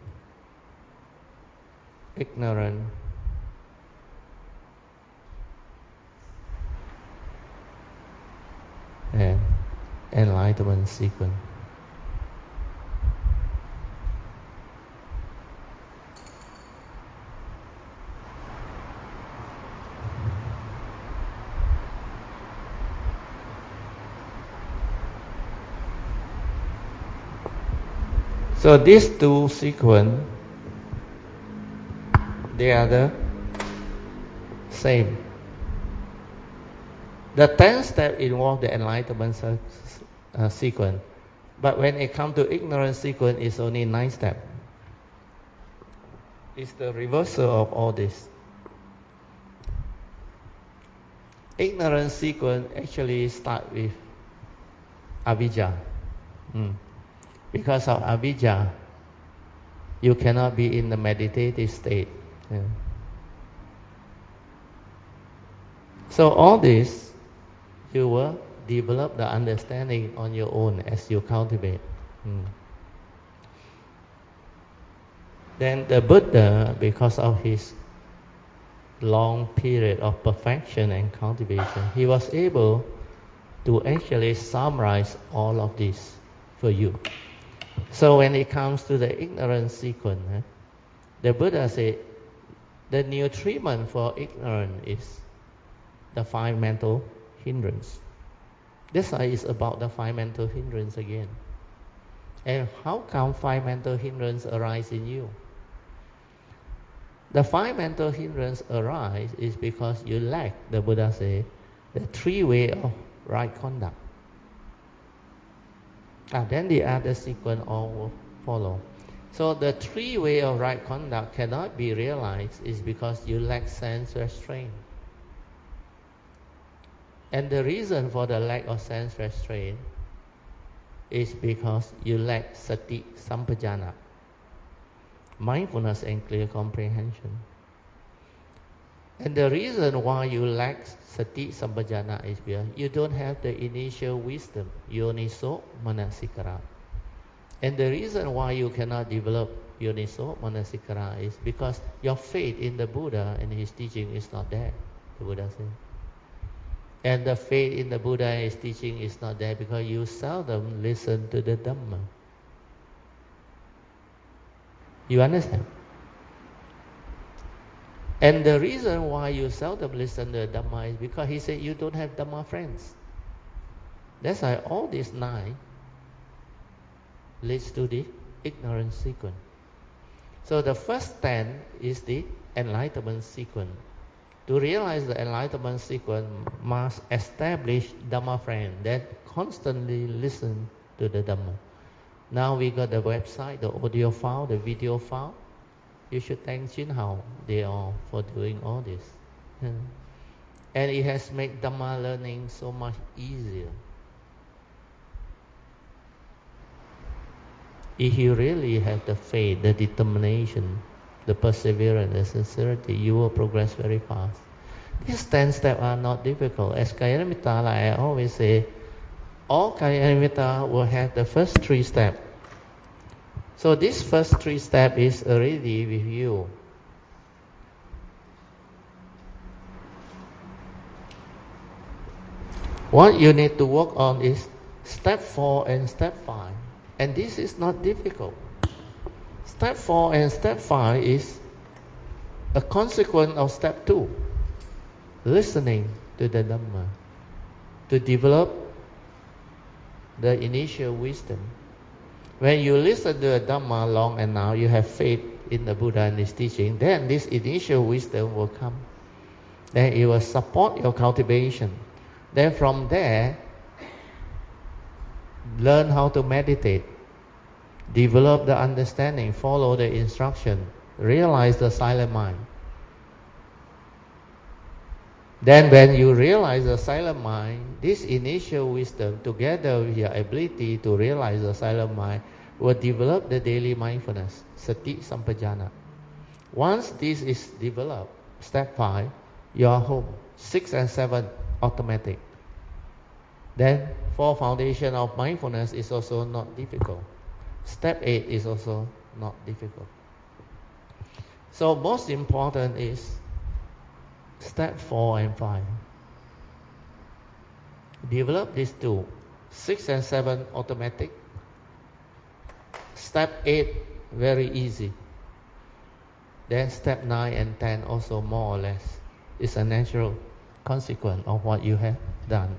Ignorant and enlightenment sequence. So these two sequence, they are the same. The tenth step involves the enlightenment uh, sequence, but when it comes to ignorance sequence, it's only nine steps. It's the reversal of all this. Ignorance sequence actually starts with avijja. Mm. Because of avijja, you cannot be in the meditative state. Yeah. So all this, you will develop the understanding on your own as you cultivate. Mm. Then the Buddha, because of his long period of perfection and cultivation, he was able to actually summarize all of this for you. So when it comes to the ignorance sequence, eh, the Buddha said the new treatment for ignorance is the five mental hindrance. That's why it's about the five mental hindrance again. And how come five mental hindrance arise in you? The five mental hindrance arise is because you lack, the Buddha said, the three way of right conduct. And then the other sequence all will follow. So the three way of right conduct cannot be realized is because you lack sense restraint. And the reason for the lack of sense restraint is because you lack sati sampajana, mindfulness and clear comprehension. And the reason why you lack sati sampajana is because you don't have the initial wisdom, yoniso manasikara. And the reason why you cannot develop yoniso manasikara is because your faith in the Buddha and his teaching is not there, the Buddha said. And the faith in the Buddha and his teaching is not there because you seldom listen to the Dhamma. You understand? And the reason why you seldom listen to the Dhamma is because he said you don't have Dhamma friends. That's why all these nine leads to the ignorance sequence. So the first ten is the enlightenment sequence. To realize the enlightenment sequence must establish Dhamma friend that constantly listen to the Dhamma. Now we got the website, the audio file, the video file. You should thank Chin Hao, they all, for doing all this. Yeah. And it has made Dhamma learning so much easier. If you really have the faith, the determination, the perseverance, the sincerity, you will progress very fast. These ten steps are not difficult. As Kalyana, like I always say, all Kalyana will have the first three steps. So this first three steps is already with you. What you need to work on is step four and step five. And this is not difficult. Step four and step five is a consequence of step two. Listening to the Dhamma. To develop the initial wisdom. When you listen to the Dhamma long and now, you have faith in the Buddha and his teaching, then this initial wisdom will come. Then it will support your cultivation. Then from there, learn how to meditate. Develop the understanding, follow the instruction, realize the silent mind. Then when you realize the silent mind, this initial wisdom together with your ability to realize the silent mind will develop the daily mindfulness, sati sampajana. Once this is developed, step five, you are home. Six and seven, automatic. Then four foundation of mindfulness is also not difficult. Step eight is also not difficult. So most important is step four and five. Develop these two. Six and seven automatic. Step eight very easy. Then step nine and ten also more or less. It's a natural consequence of what you have done.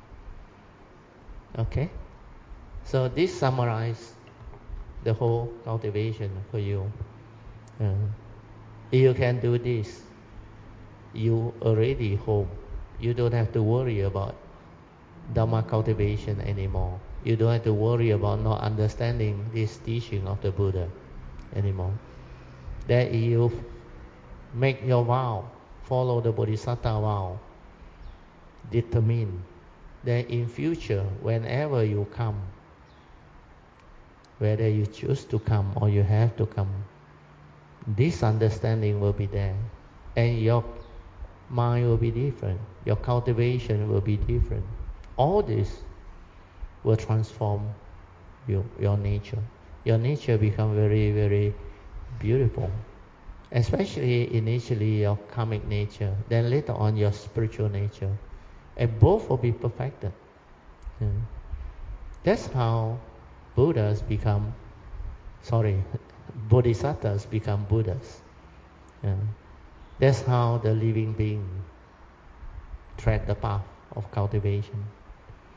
Okay? So this summarizes the whole cultivation for you. Uh, if you can do this, you already home. You don't have to worry about Dhamma cultivation anymore. You don't have to worry about not understanding this teaching of the Buddha anymore. That you make your vow, follow the Bodhisattva vow, determine that in future, whenever you come, whether you choose to come or you have to come, this understanding will be there. And your mind will be different. Your cultivation will be different. All this will transform you, your nature. Your nature become very, very beautiful. Especially initially your karmic nature, then later on your spiritual nature. And both will be perfected. Yeah. That's how Buddhas become, sorry, Bodhisattvas become Buddhas. Yeah. That's how the living being tread the path of cultivation.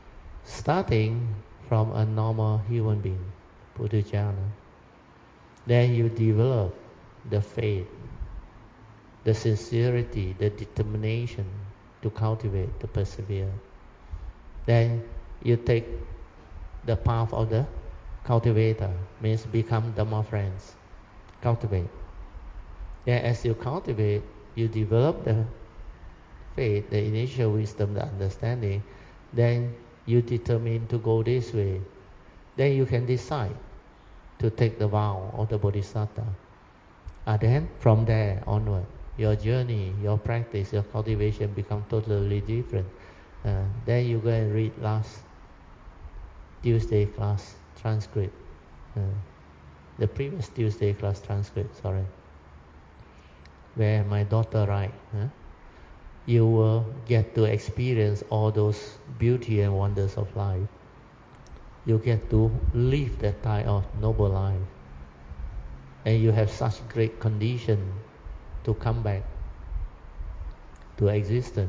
starting from a normal human being, Puthujjana. Then you develop the faith, the sincerity, the determination to cultivate, to persevere. Then you take the path of the cultivator, means become Dhamma friends, cultivate. Then as you cultivate, you develop the faith, the initial wisdom, the understanding, then you determine to go this way. Then you can decide to take the vow of the Bodhisattva. And then from there onward, your journey, your practice, your cultivation become totally different. Uh, then you go and read last Tuesday class transcript. Uh, the previous Tuesday class transcript, sorry. Where my daughter write, huh? You will get to experience all those beauty and wonders of life. You get to live that type of noble life. And you have such great condition to come back to existence,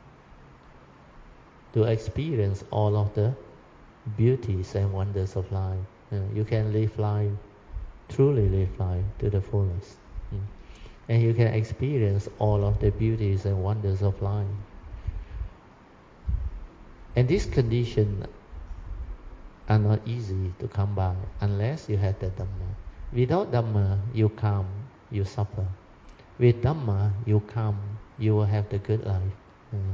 to experience all of the beauties and wonders of life. Uh, you can live life, truly live life to the fullest. Mm. And you can experience all of the beauties and wonders of life. And these conditions are not easy to come by unless you have the Dhamma. Without Dhamma, you come, you suffer. With Dhamma, you come, you will have the good life. Mm.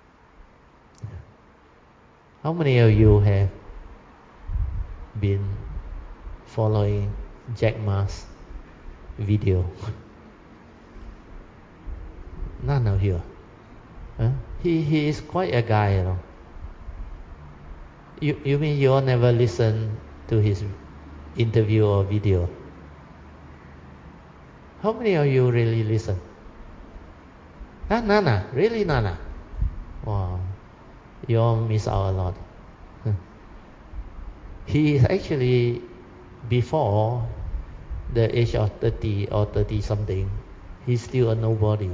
How many of you have been following Jack Ma's video? None of you. Huh? He he is quite a guy, you know. You you mean you all never listen to his interview or video? How many of you really listen? Huh? Nana, really Nana? Wow, you all miss out a lot. He is actually before the age of thirty or thirty something. He's still a nobody.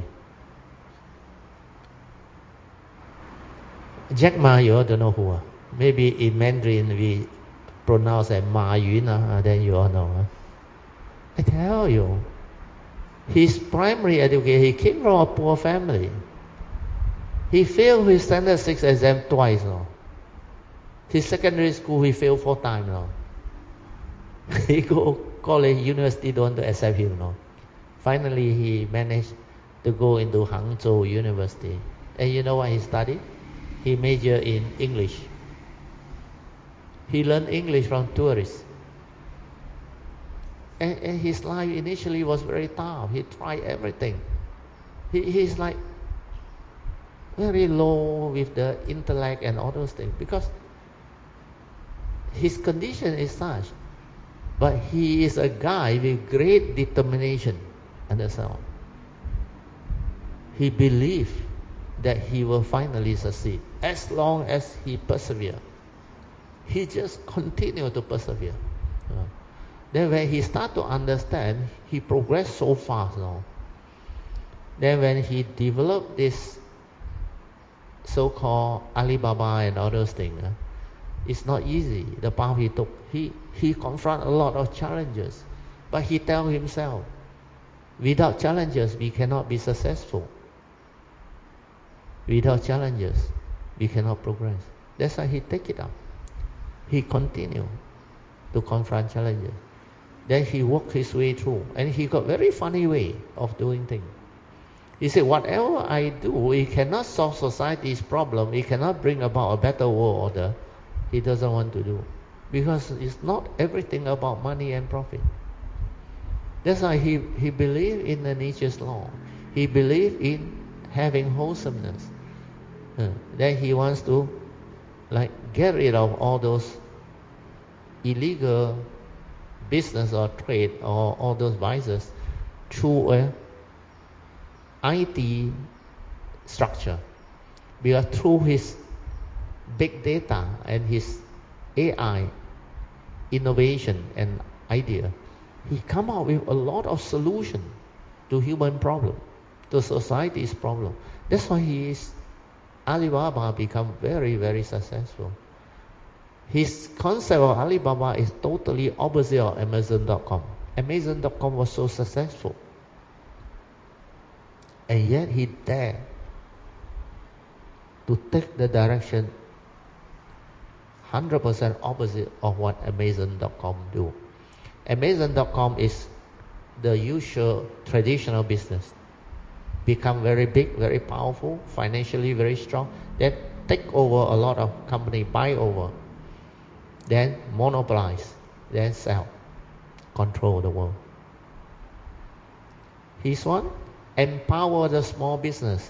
Jack Ma, you all don't know who. Uh? Maybe in Mandarin we pronounce as Ma Yun, uh, then you all know. Uh? I tell you, his primary education, he came from a poor family. He failed his standard six exam twice. No? His secondary school, he failed four times. No? He go college, university don't want to accept him. No? Finally, he managed to go into Hangzhou University. And you know what he studied? He majored in English. He learned English from tourists. And, and his life initially was very tough. He tried everything. He, he's like very low with the intellect and all those things because his condition is such. But he is a guy with great determination. Understand? He believed that he will finally succeed as long as he persevered. He just continued to persevere. Uh, then when he started to understand, he progressed so fast now. Then when he developed this so-called Alibaba and all those things, uh, it's not easy, the path he took. He, he confronted a lot of challenges. But he tells himself, without challenges, we cannot be successful. Without challenges, we cannot progress. That's why he take it up. He continued to confront challenges. Then he worked his way through. And he got very funny way of doing things. He said, whatever I do, it cannot solve society's problem. It cannot bring about a better world order. He doesn't want to do. Because it's not everything about money and profit. That's why he, he believed in the nature's law. He believed in having wholesomeness. Uh, then he wants to like get rid of all those illegal business or trade or all those vices through a I T structure. Because through his big data and his A I innovation and idea, he come out with a lot of solution to human problem, to society's problem. That's why he is Alibaba become very, very successful. His concept of Alibaba is totally opposite of Amazon dot com. Amazon dot com was so successful, and yet he dared to take the direction one hundred percent opposite of what Amazon dot com do. Amazon dot com is the usual traditional business. Become very big, very powerful, financially very strong, then take over a lot of company, buy over, then monopolize, then sell, control the world. His one, empower the small business,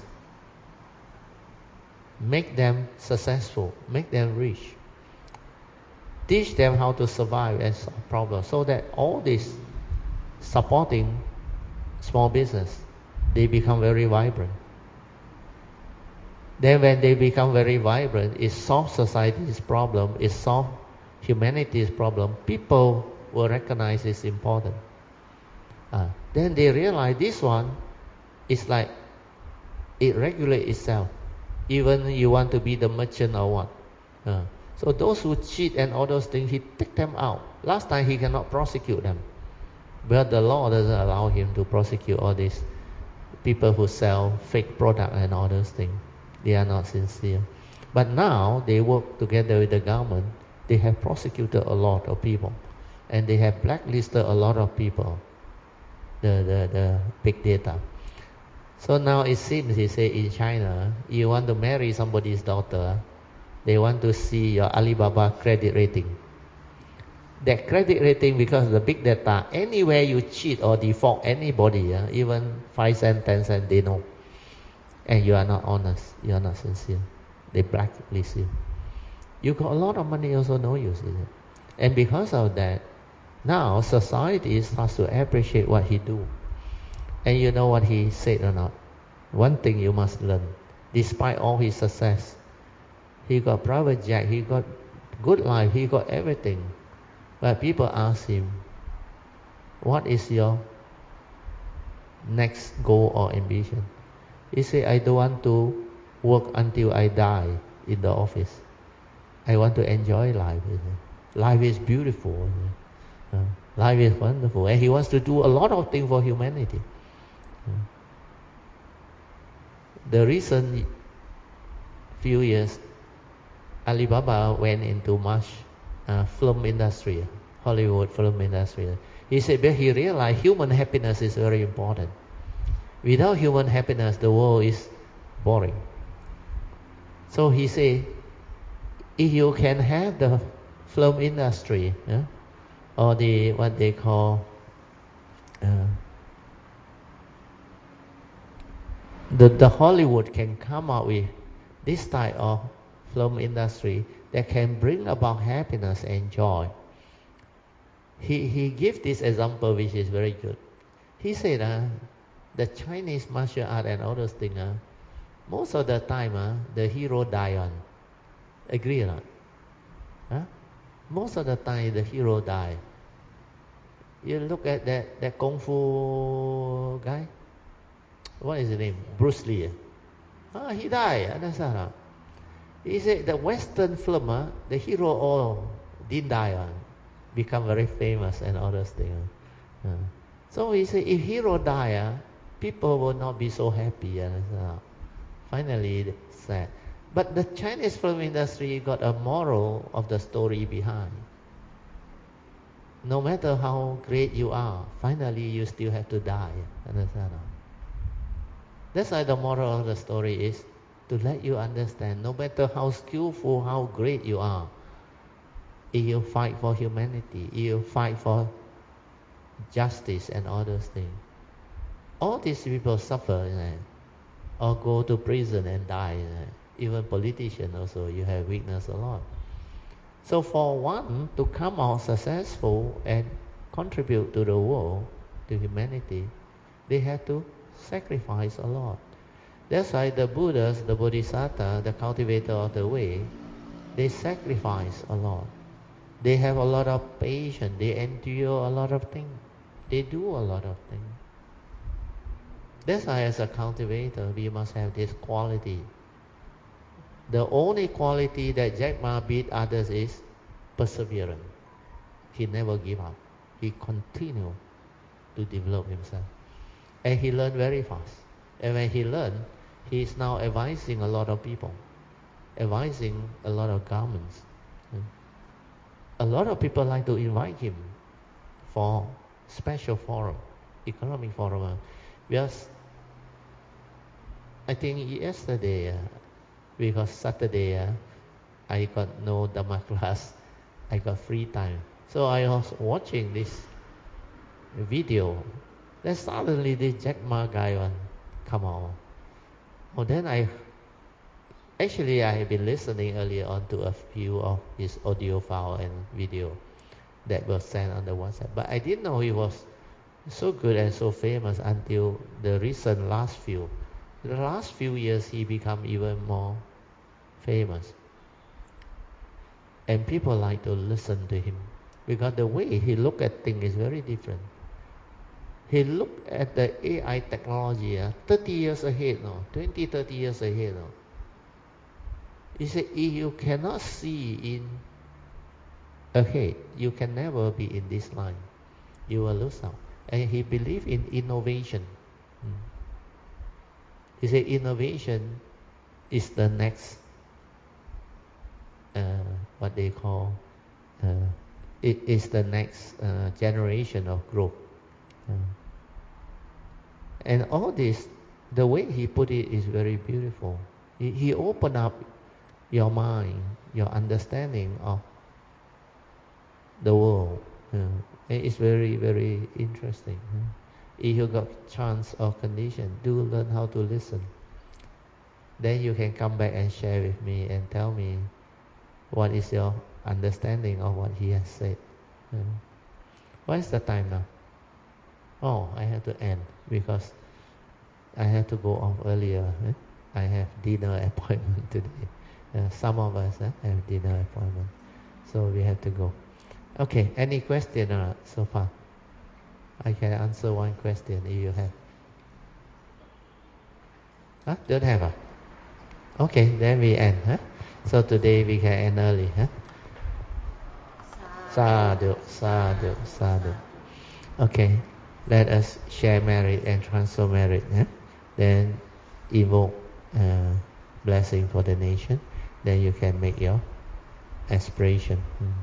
make them successful, make them rich, teach them how to survive and solve problems, so that all this supporting small business, they become very vibrant. Then when they become very vibrant, it solves society's problem, it solves humanity's problem. People will recognize it's important. Uh, then they realize this one is like it regulates itself. Even you want to be the merchant or what. Uh, so those who cheat and all those things, he take them out. Last time he cannot prosecute them, but the law doesn't allow him to prosecute all these people who sell fake product and all those things. They are not sincere. But now they work together with the government. They have prosecuted a lot of people, and they have blacklisted a lot of people. The the the big data. So now it seems, he say, in China, you want to marry somebody's daughter, they want to see your Alibaba credit rating. That credit rating, because of the big data, anywhere you cheat or default anybody, uh, even five cents, ten cents, they know. And you are not honest, you are not sincere. They blacklist you. You got a lot of money, also no use, is it? And because of that, now society starts to appreciate what he do. And you know what he said or not? One thing you must learn. Despite all his success, he got private jet, he got good life, he got everything. But people ask him, what is your next goal or ambition? He said, I don't want to work until I die in the office. I want to enjoy life. Life is beautiful. Uh, life is wonderful. And he wants to do a lot of things for humanity. Uh, the recent few years, Alibaba went into much uh, film industry, Hollywood film industry. He said, but he realized human happiness is very important. Without human happiness, the world is boring. So he said, if you can have the film industry, yeah, or the what they call uh, the the Hollywood can come out with this type of film industry that can bring about happiness and joy. He he gives this example which is very good. He said, uh, the Chinese martial art and all those things, uh, most of the time, uh, the hero die on. Agree or not? Huh? Most of the time, the hero die. You look at that, that Kung Fu guy. What is his name? Bruce Lee. Ah, he died. Understand? Huh? He said the Western film, uh, the hero all didn't die on. Become very famous and all those things. Uh, so he said, if hero die, uh, people will not be so happy. Understand? Finally, sad. But the Chinese film industry got a moral of the story behind. No matter how great you are, finally you still have to die. Understand? That's why the moral of the story is to let you understand, no matter how skillful, how great you are, if you fight for humanity, if you fight for justice and all those things, all these people suffer, you know, or go to prison and die. You know. Even politicians also, you have witnessed a lot. So for one to come out successful and contribute to the world, to humanity, they have to sacrifice a lot. That's why the Buddhas, the Bodhisattva, the cultivator of the way, they sacrifice a lot. They have a lot of patience. They endure a lot of things. They do a lot of things. That's why as a cultivator, we must have this quality. The only quality that Jack Ma beat others is perseverance. He never give up. He continued to develop himself. And he learned very fast. And when he learned, he is now advising a lot of people, advising a lot of governments. A lot of people like to invite him for special forum, economic forum. Because I think yesterday, uh, because Saturday, uh, I got no Dhamma class, I got free time. So I was watching this video. Then suddenly this Jack Ma guy one come out. Oh, then I actually I have been listening earlier on to a few of his audio file and video that was sent on the WhatsApp, but I didn't know he was so good and so famous until the recent last few. The last few years he become even more famous, and people like to listen to him because the way he look at things is very different. He looked at the A I technology uh, thirty years ahead, no, twenty, thirty years ahead. No. He said, if you cannot see in ahead, you can never be in this line. You will lose out. And he believed in innovation. Mm. He said, innovation is the next, uh, what they call, uh, it is the next uh, generation of growth. Uh, and all this, the way he put it is very beautiful. He, he opened up your mind, your understanding of the world. Uh, it's very, very interesting. Uh, if you got chance or condition, do learn how to listen. Then you can come back and share with me and tell me what is your understanding of what he has said. Uh, what is the time now? Oh, I have to end because I have to go off earlier. Eh? I have dinner appointment today. Uh, some of us eh, have dinner appointment, so we have to go. Okay, any question uh, so far? I can answer one question if you have. Huh? Don't have? Uh? Okay, then we end. Huh? So today we can end early. Huh? Sadhu, sadhu, sadhu. Okay, let us share merit and transfer merit. Huh? Then evoke uh, blessing for the nation. Then you can make your aspiration. Hmm.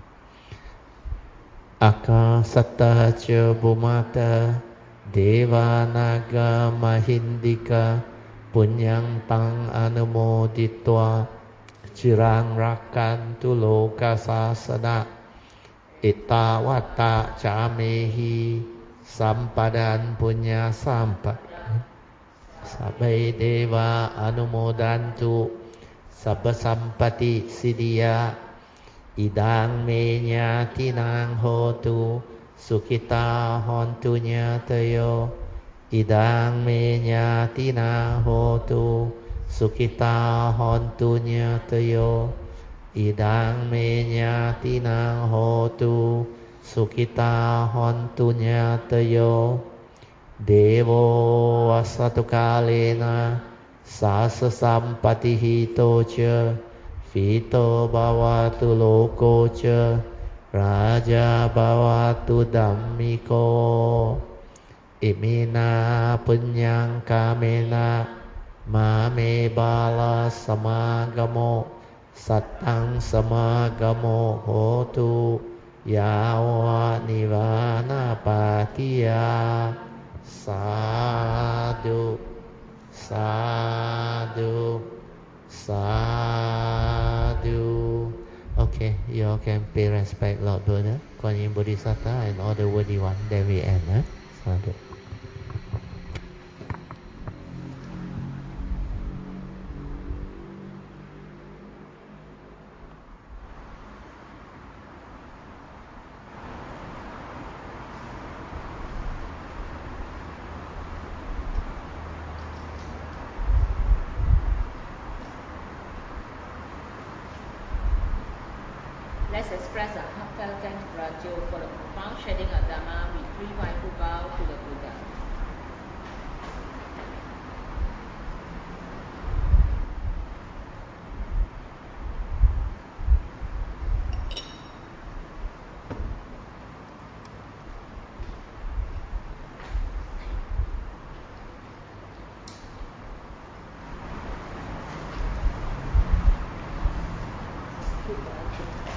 Akasata ca bhumata devanaga mahindika punyang tang anumoditva cirang rakantu loka sasana itawata camehi sampadan punya sampa sabbe deva anumodantu sabba sampati siddhya idang me nyatinang hotu sukita hontu nyatayo idang me nyatinang hotu sukita hontu nyatayo idang me nyatinang hotu sukita hontu nyatayo devo asatu kalena sasa sampatihito ca Fito bhavatu loko ca Raja bhavatu dhammiko Imina punyang kamena Mame bala samagamo Satang samagamo hotu Yawa nivana patiya Sadhu Sadhu Sadhu. Okay, you all can pay respect Lord Buddha, Kuan Yin Bodhisattva and all the worthy one. Then we end. Huh? Sadhu. Let's express our heartfelt thanks to Rajo for the profound shedding of Dhamma with three mindful bow to the Buddha. Thank you.